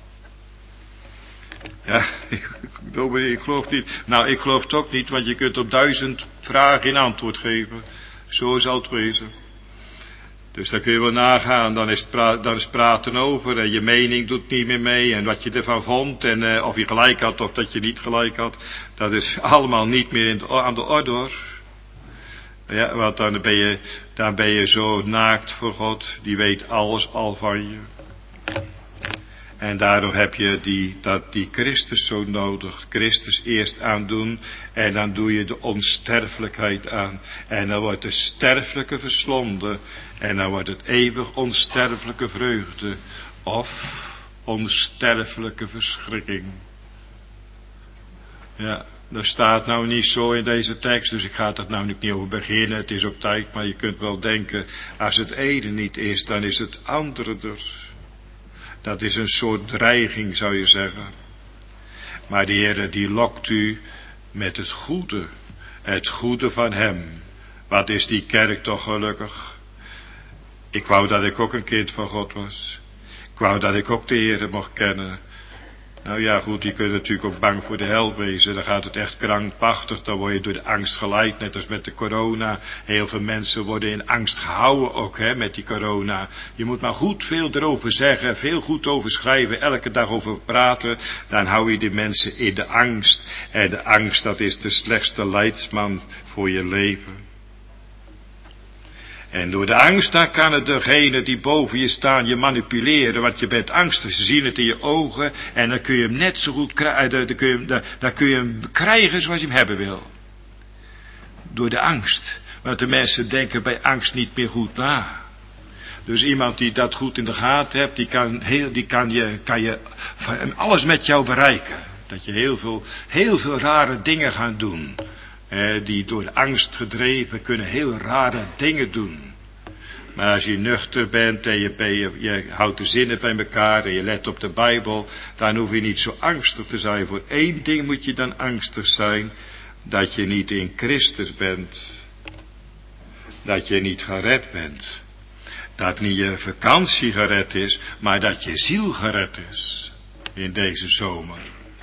Ja, ik, ik geloof niet. Nou, ik geloof het ook niet, want je kunt op duizend vragen in antwoord geven. Zo zal het wezen. Dus daar kun je wel nagaan, dan is, het pra- dan is praten over en je mening doet niet meer mee en wat je ervan vond en uh, of je gelijk had of dat je niet gelijk had, dat is allemaal niet meer in de, aan de orde hoor. Ja, want dan ben, je, dan ben je zo naakt voor God, die weet alles al van je. En daardoor heb je die, dat, die Christus zo nodig. Christus eerst aandoen en dan doe je de onsterfelijkheid aan. En dan wordt de sterfelijke verslonden. En dan wordt het eeuwig onsterfelijke vreugde. Of onsterfelijke verschrikking. Ja, dat staat nou niet zo in deze tekst, dus ik ga er nou niet over beginnen. Het is ook tijd, maar je kunt wel denken, als het ene niet is, dan is het andere er. Dat is een soort dreiging, zou je zeggen. Maar de Heere die lokt u met het goede. Het goede van hem. Wat is die kerk toch gelukkig. Ik wou dat ik ook een kind van God was. Ik wou dat ik ook de Heere mocht kennen. Nou ja, goed, je kunt natuurlijk ook bang voor de hel wezen. Dan gaat het echt krankmachtig. Dan word je door de angst geleid, net als met de corona. Heel veel mensen worden in angst gehouden ook, hè, met die corona. Je moet maar goed veel erover zeggen, veel goed over schrijven, elke dag over praten. Dan hou je die mensen in de angst. En de angst, dat is de slechtste leidsman voor je leven. En door de angst, dan kan het degene die boven je staan je manipuleren, want je bent angstig, ze zien het in je ogen, en dan kun je hem net zo goed krijgen, dan kun je, dan, dan kun je hem krijgen zoals je hem hebben wil. Door de angst, want de mensen denken bij angst niet meer goed na. Dus iemand die dat goed in de gaten hebt, die kan, heel, die kan, je, kan je alles met jou bereiken. Dat je heel veel, heel veel rare dingen gaat doen. Eh, die door de angst gedreven kunnen heel rare dingen doen. Maar als je nuchter bent en je, je, je houdt de zinnen bij elkaar en je let op de Bijbel, dan hoef je niet zo angstig te zijn. Voor één ding moet je dan angstig zijn, dat je niet in Christus bent. Dat je niet gered bent. Dat niet je vakantie gered is, maar dat je ziel gered is. In deze zomer.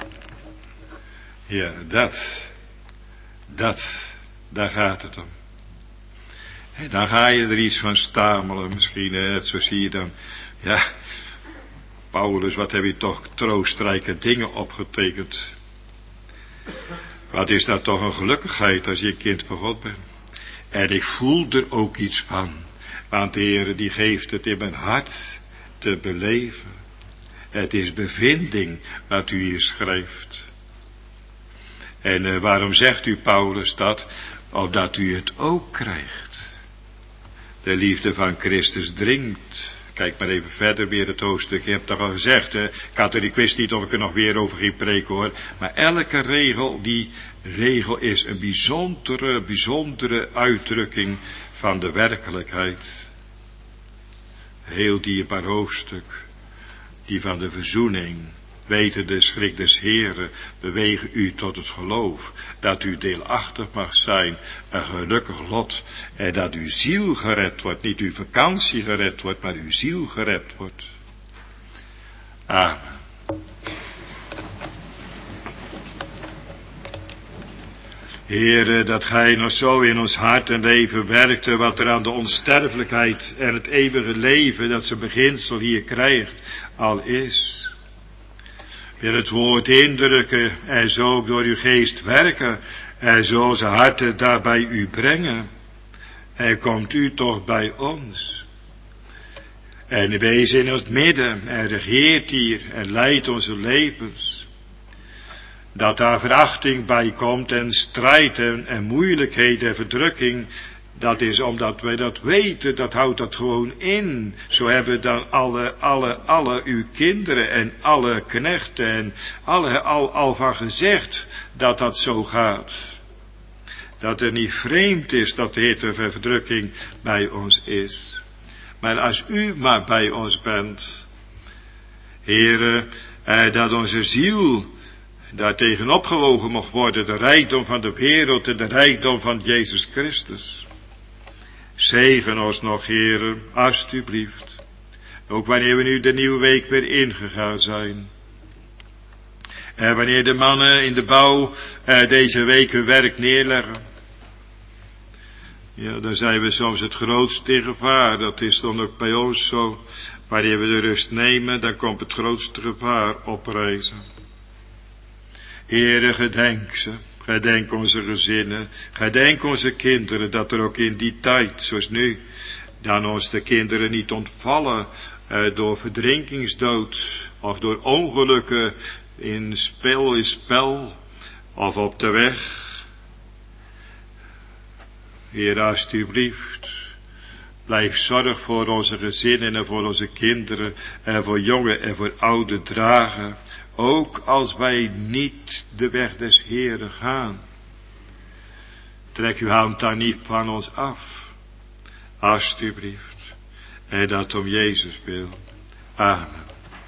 Ja, dat... Dat, daar gaat het om. En dan ga je er iets van stamelen misschien, hè, zo zie je dan. Ja, Paulus, wat heb je toch troostrijke dingen opgetekend. Wat is dat toch een gelukkigheid als je een kind van God bent. En ik voel er ook iets van. Want de Heer die geeft het in mijn hart te beleven. Het is bevinding wat u hier schrijft. En uh, waarom zegt u Paulus dat? Opdat u het ook krijgt. De liefde van Christus dringt. Kijk maar even verder weer het hoofdstuk. Je hebt toch al gezegd, hè? Ik, had er, ik wist niet of ik er nog weer over ging preken hoor. Maar elke regel, die regel is een bijzondere, bijzondere uitdrukking van de werkelijkheid. Heel dierbaar hoofdstuk. Die van de verzoening. weten de schrik des Heeren, bewegen u tot het geloof, dat u deelachtig mag zijn, een gelukkig lot, en dat uw ziel gered wordt, niet uw vakantie gered wordt, maar uw ziel gered wordt. Amen. Heere, dat Gij nog zo in ons hart en leven werkte, wat er aan de onsterfelijkheid en het eeuwige leven, dat zijn beginsel hier krijgt, al is. Wil het woord indrukken en zo ook door uw geest werken en zo zijn harten daarbij u brengen. En komt u toch bij ons. En wees in ons midden en regeert hier en leidt onze levens. Dat daar verachting bij komt en strijd en, en moeilijkheid en verdrukking, dat is omdat wij dat weten, dat houdt dat gewoon in. Zo hebben dan alle, alle, alle uw kinderen en alle knechten en alle al, al van gezegd dat dat zo gaat. Dat er niet vreemd is dat de hitte van verdrukking bij ons is. Maar als u maar bij ons bent, Heere, eh, dat onze ziel daar tegen opgewogen mocht worden, de rijkdom van de wereld en de rijkdom van Jezus Christus. Zegen ons nog, Heere, alstublieft. Ook wanneer we nu de nieuwe week weer ingegaan zijn. En wanneer de mannen in de bouw eh, deze week hun werk neerleggen. Ja, dan zijn we soms het grootste in gevaar. Dat is dan ook bij ons zo. Wanneer we de rust nemen, dan komt het grootste gevaar oprijzen. Heere, gedenk ze. Gedenk onze gezinnen. Gedenk onze kinderen, dat er ook in die tijd, zoals nu, dan ons de kinderen niet ontvallen eh, door verdrinkingsdood of door ongelukken in spel in spel of op de weg. Heer, alstublieft, blijf zorg voor onze gezinnen en voor onze kinderen en voor jongen en voor oude dragen. Ook als wij niet de weg des Heeren gaan. Trek uw hand daar niet van ons af. Alstublieft. En dat om Jezus wil. Amen.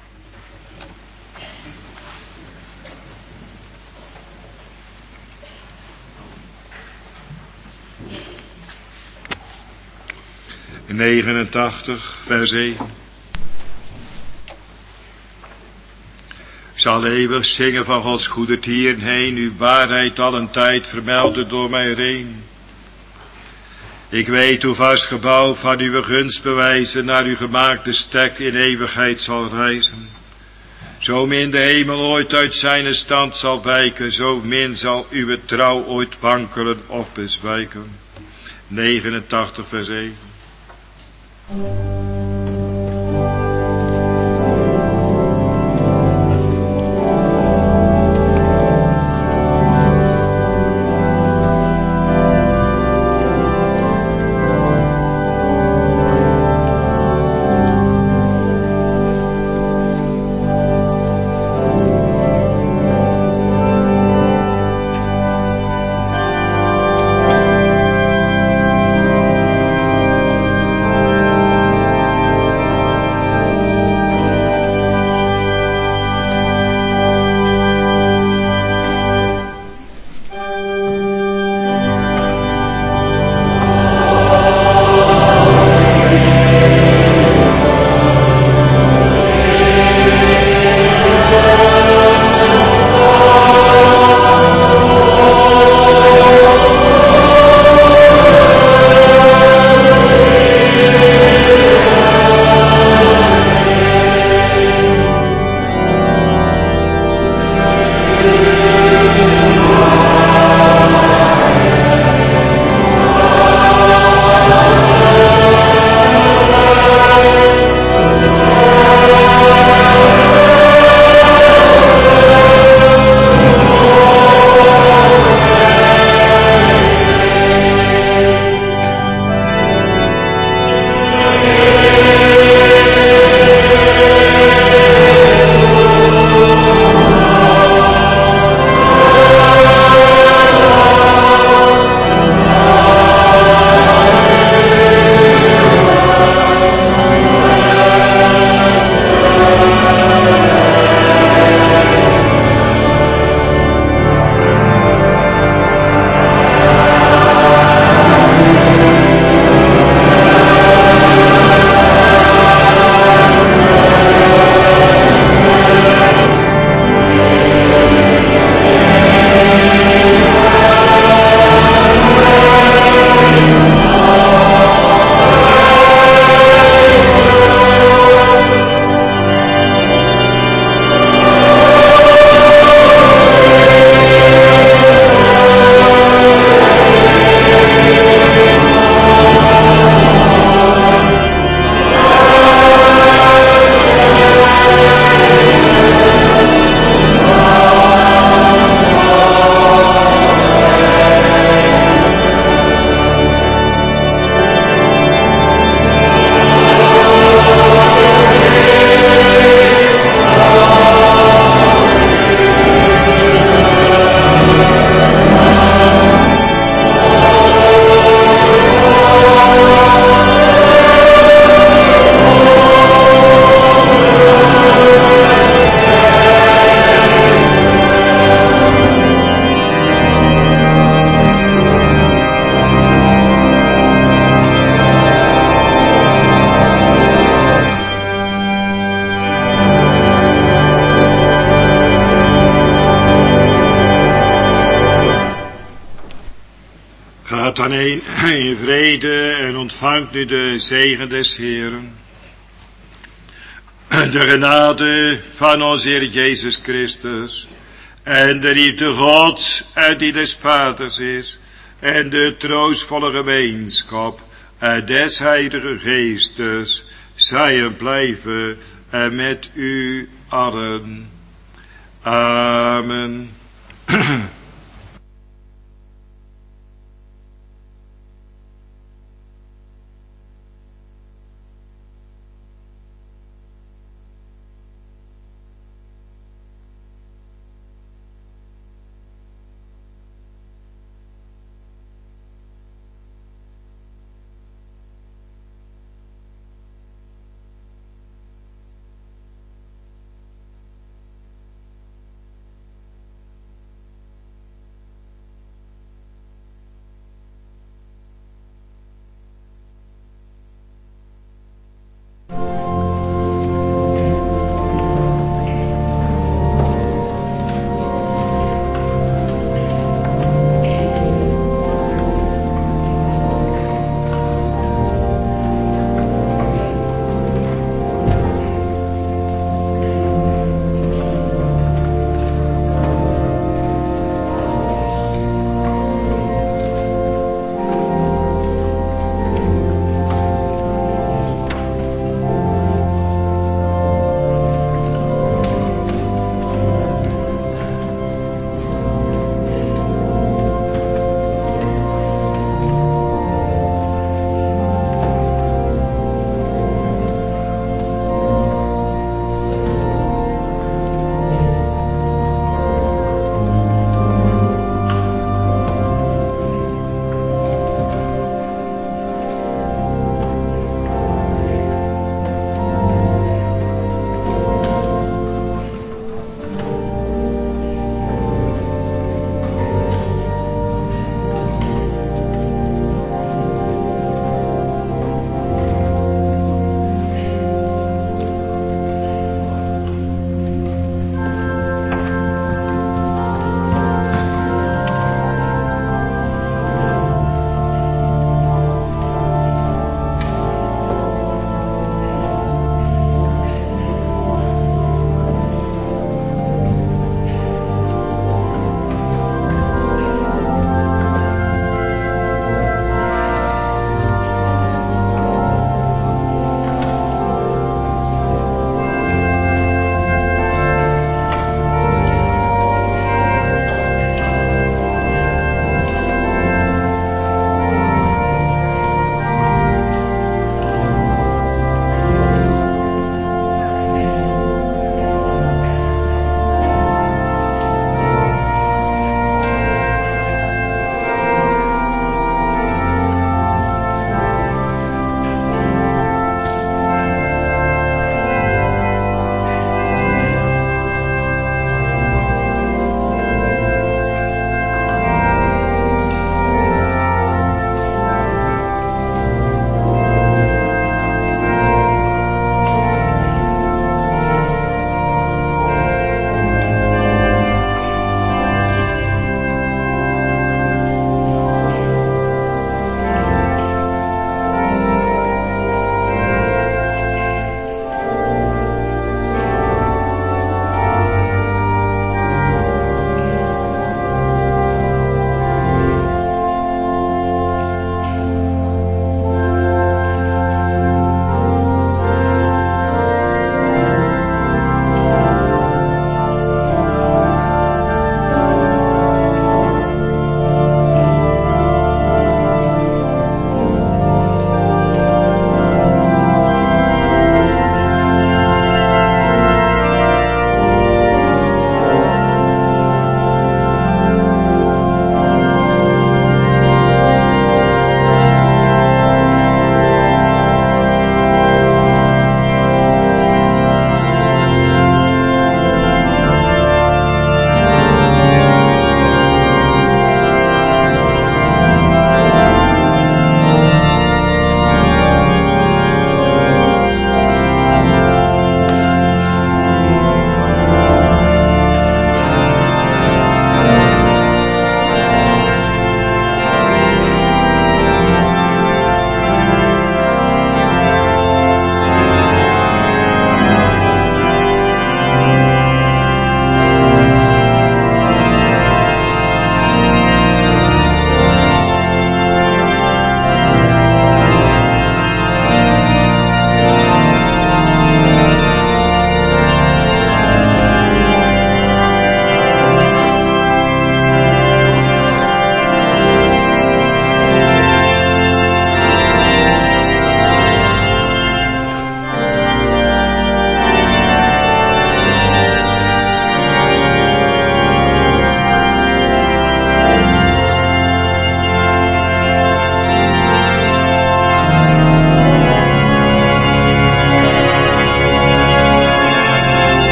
negenentachtig, vers één. Zal eeuwig zingen van Gods goedertieren heen, uw waarheid al een tijd vermelden door mij heen. Ik weet hoe vast gebouw van uw gunstbewijzen naar uw gemaakte stek in eeuwigheid zal reizen. Zo min de hemel ooit uit zijn stand zal wijken, zo min zal uw trouw ooit wankelen of bezwijken. negenentachtig vers één. Amen. Gaat dan heen in vrede en ontvangt nu de zegen des Heeren. De genade van onze Heer Jezus Christus en de liefde Gods en die des Vaders is en de troostvolle gemeenschap en des Heilige Geestes zij en blijven en met u allen. Amen.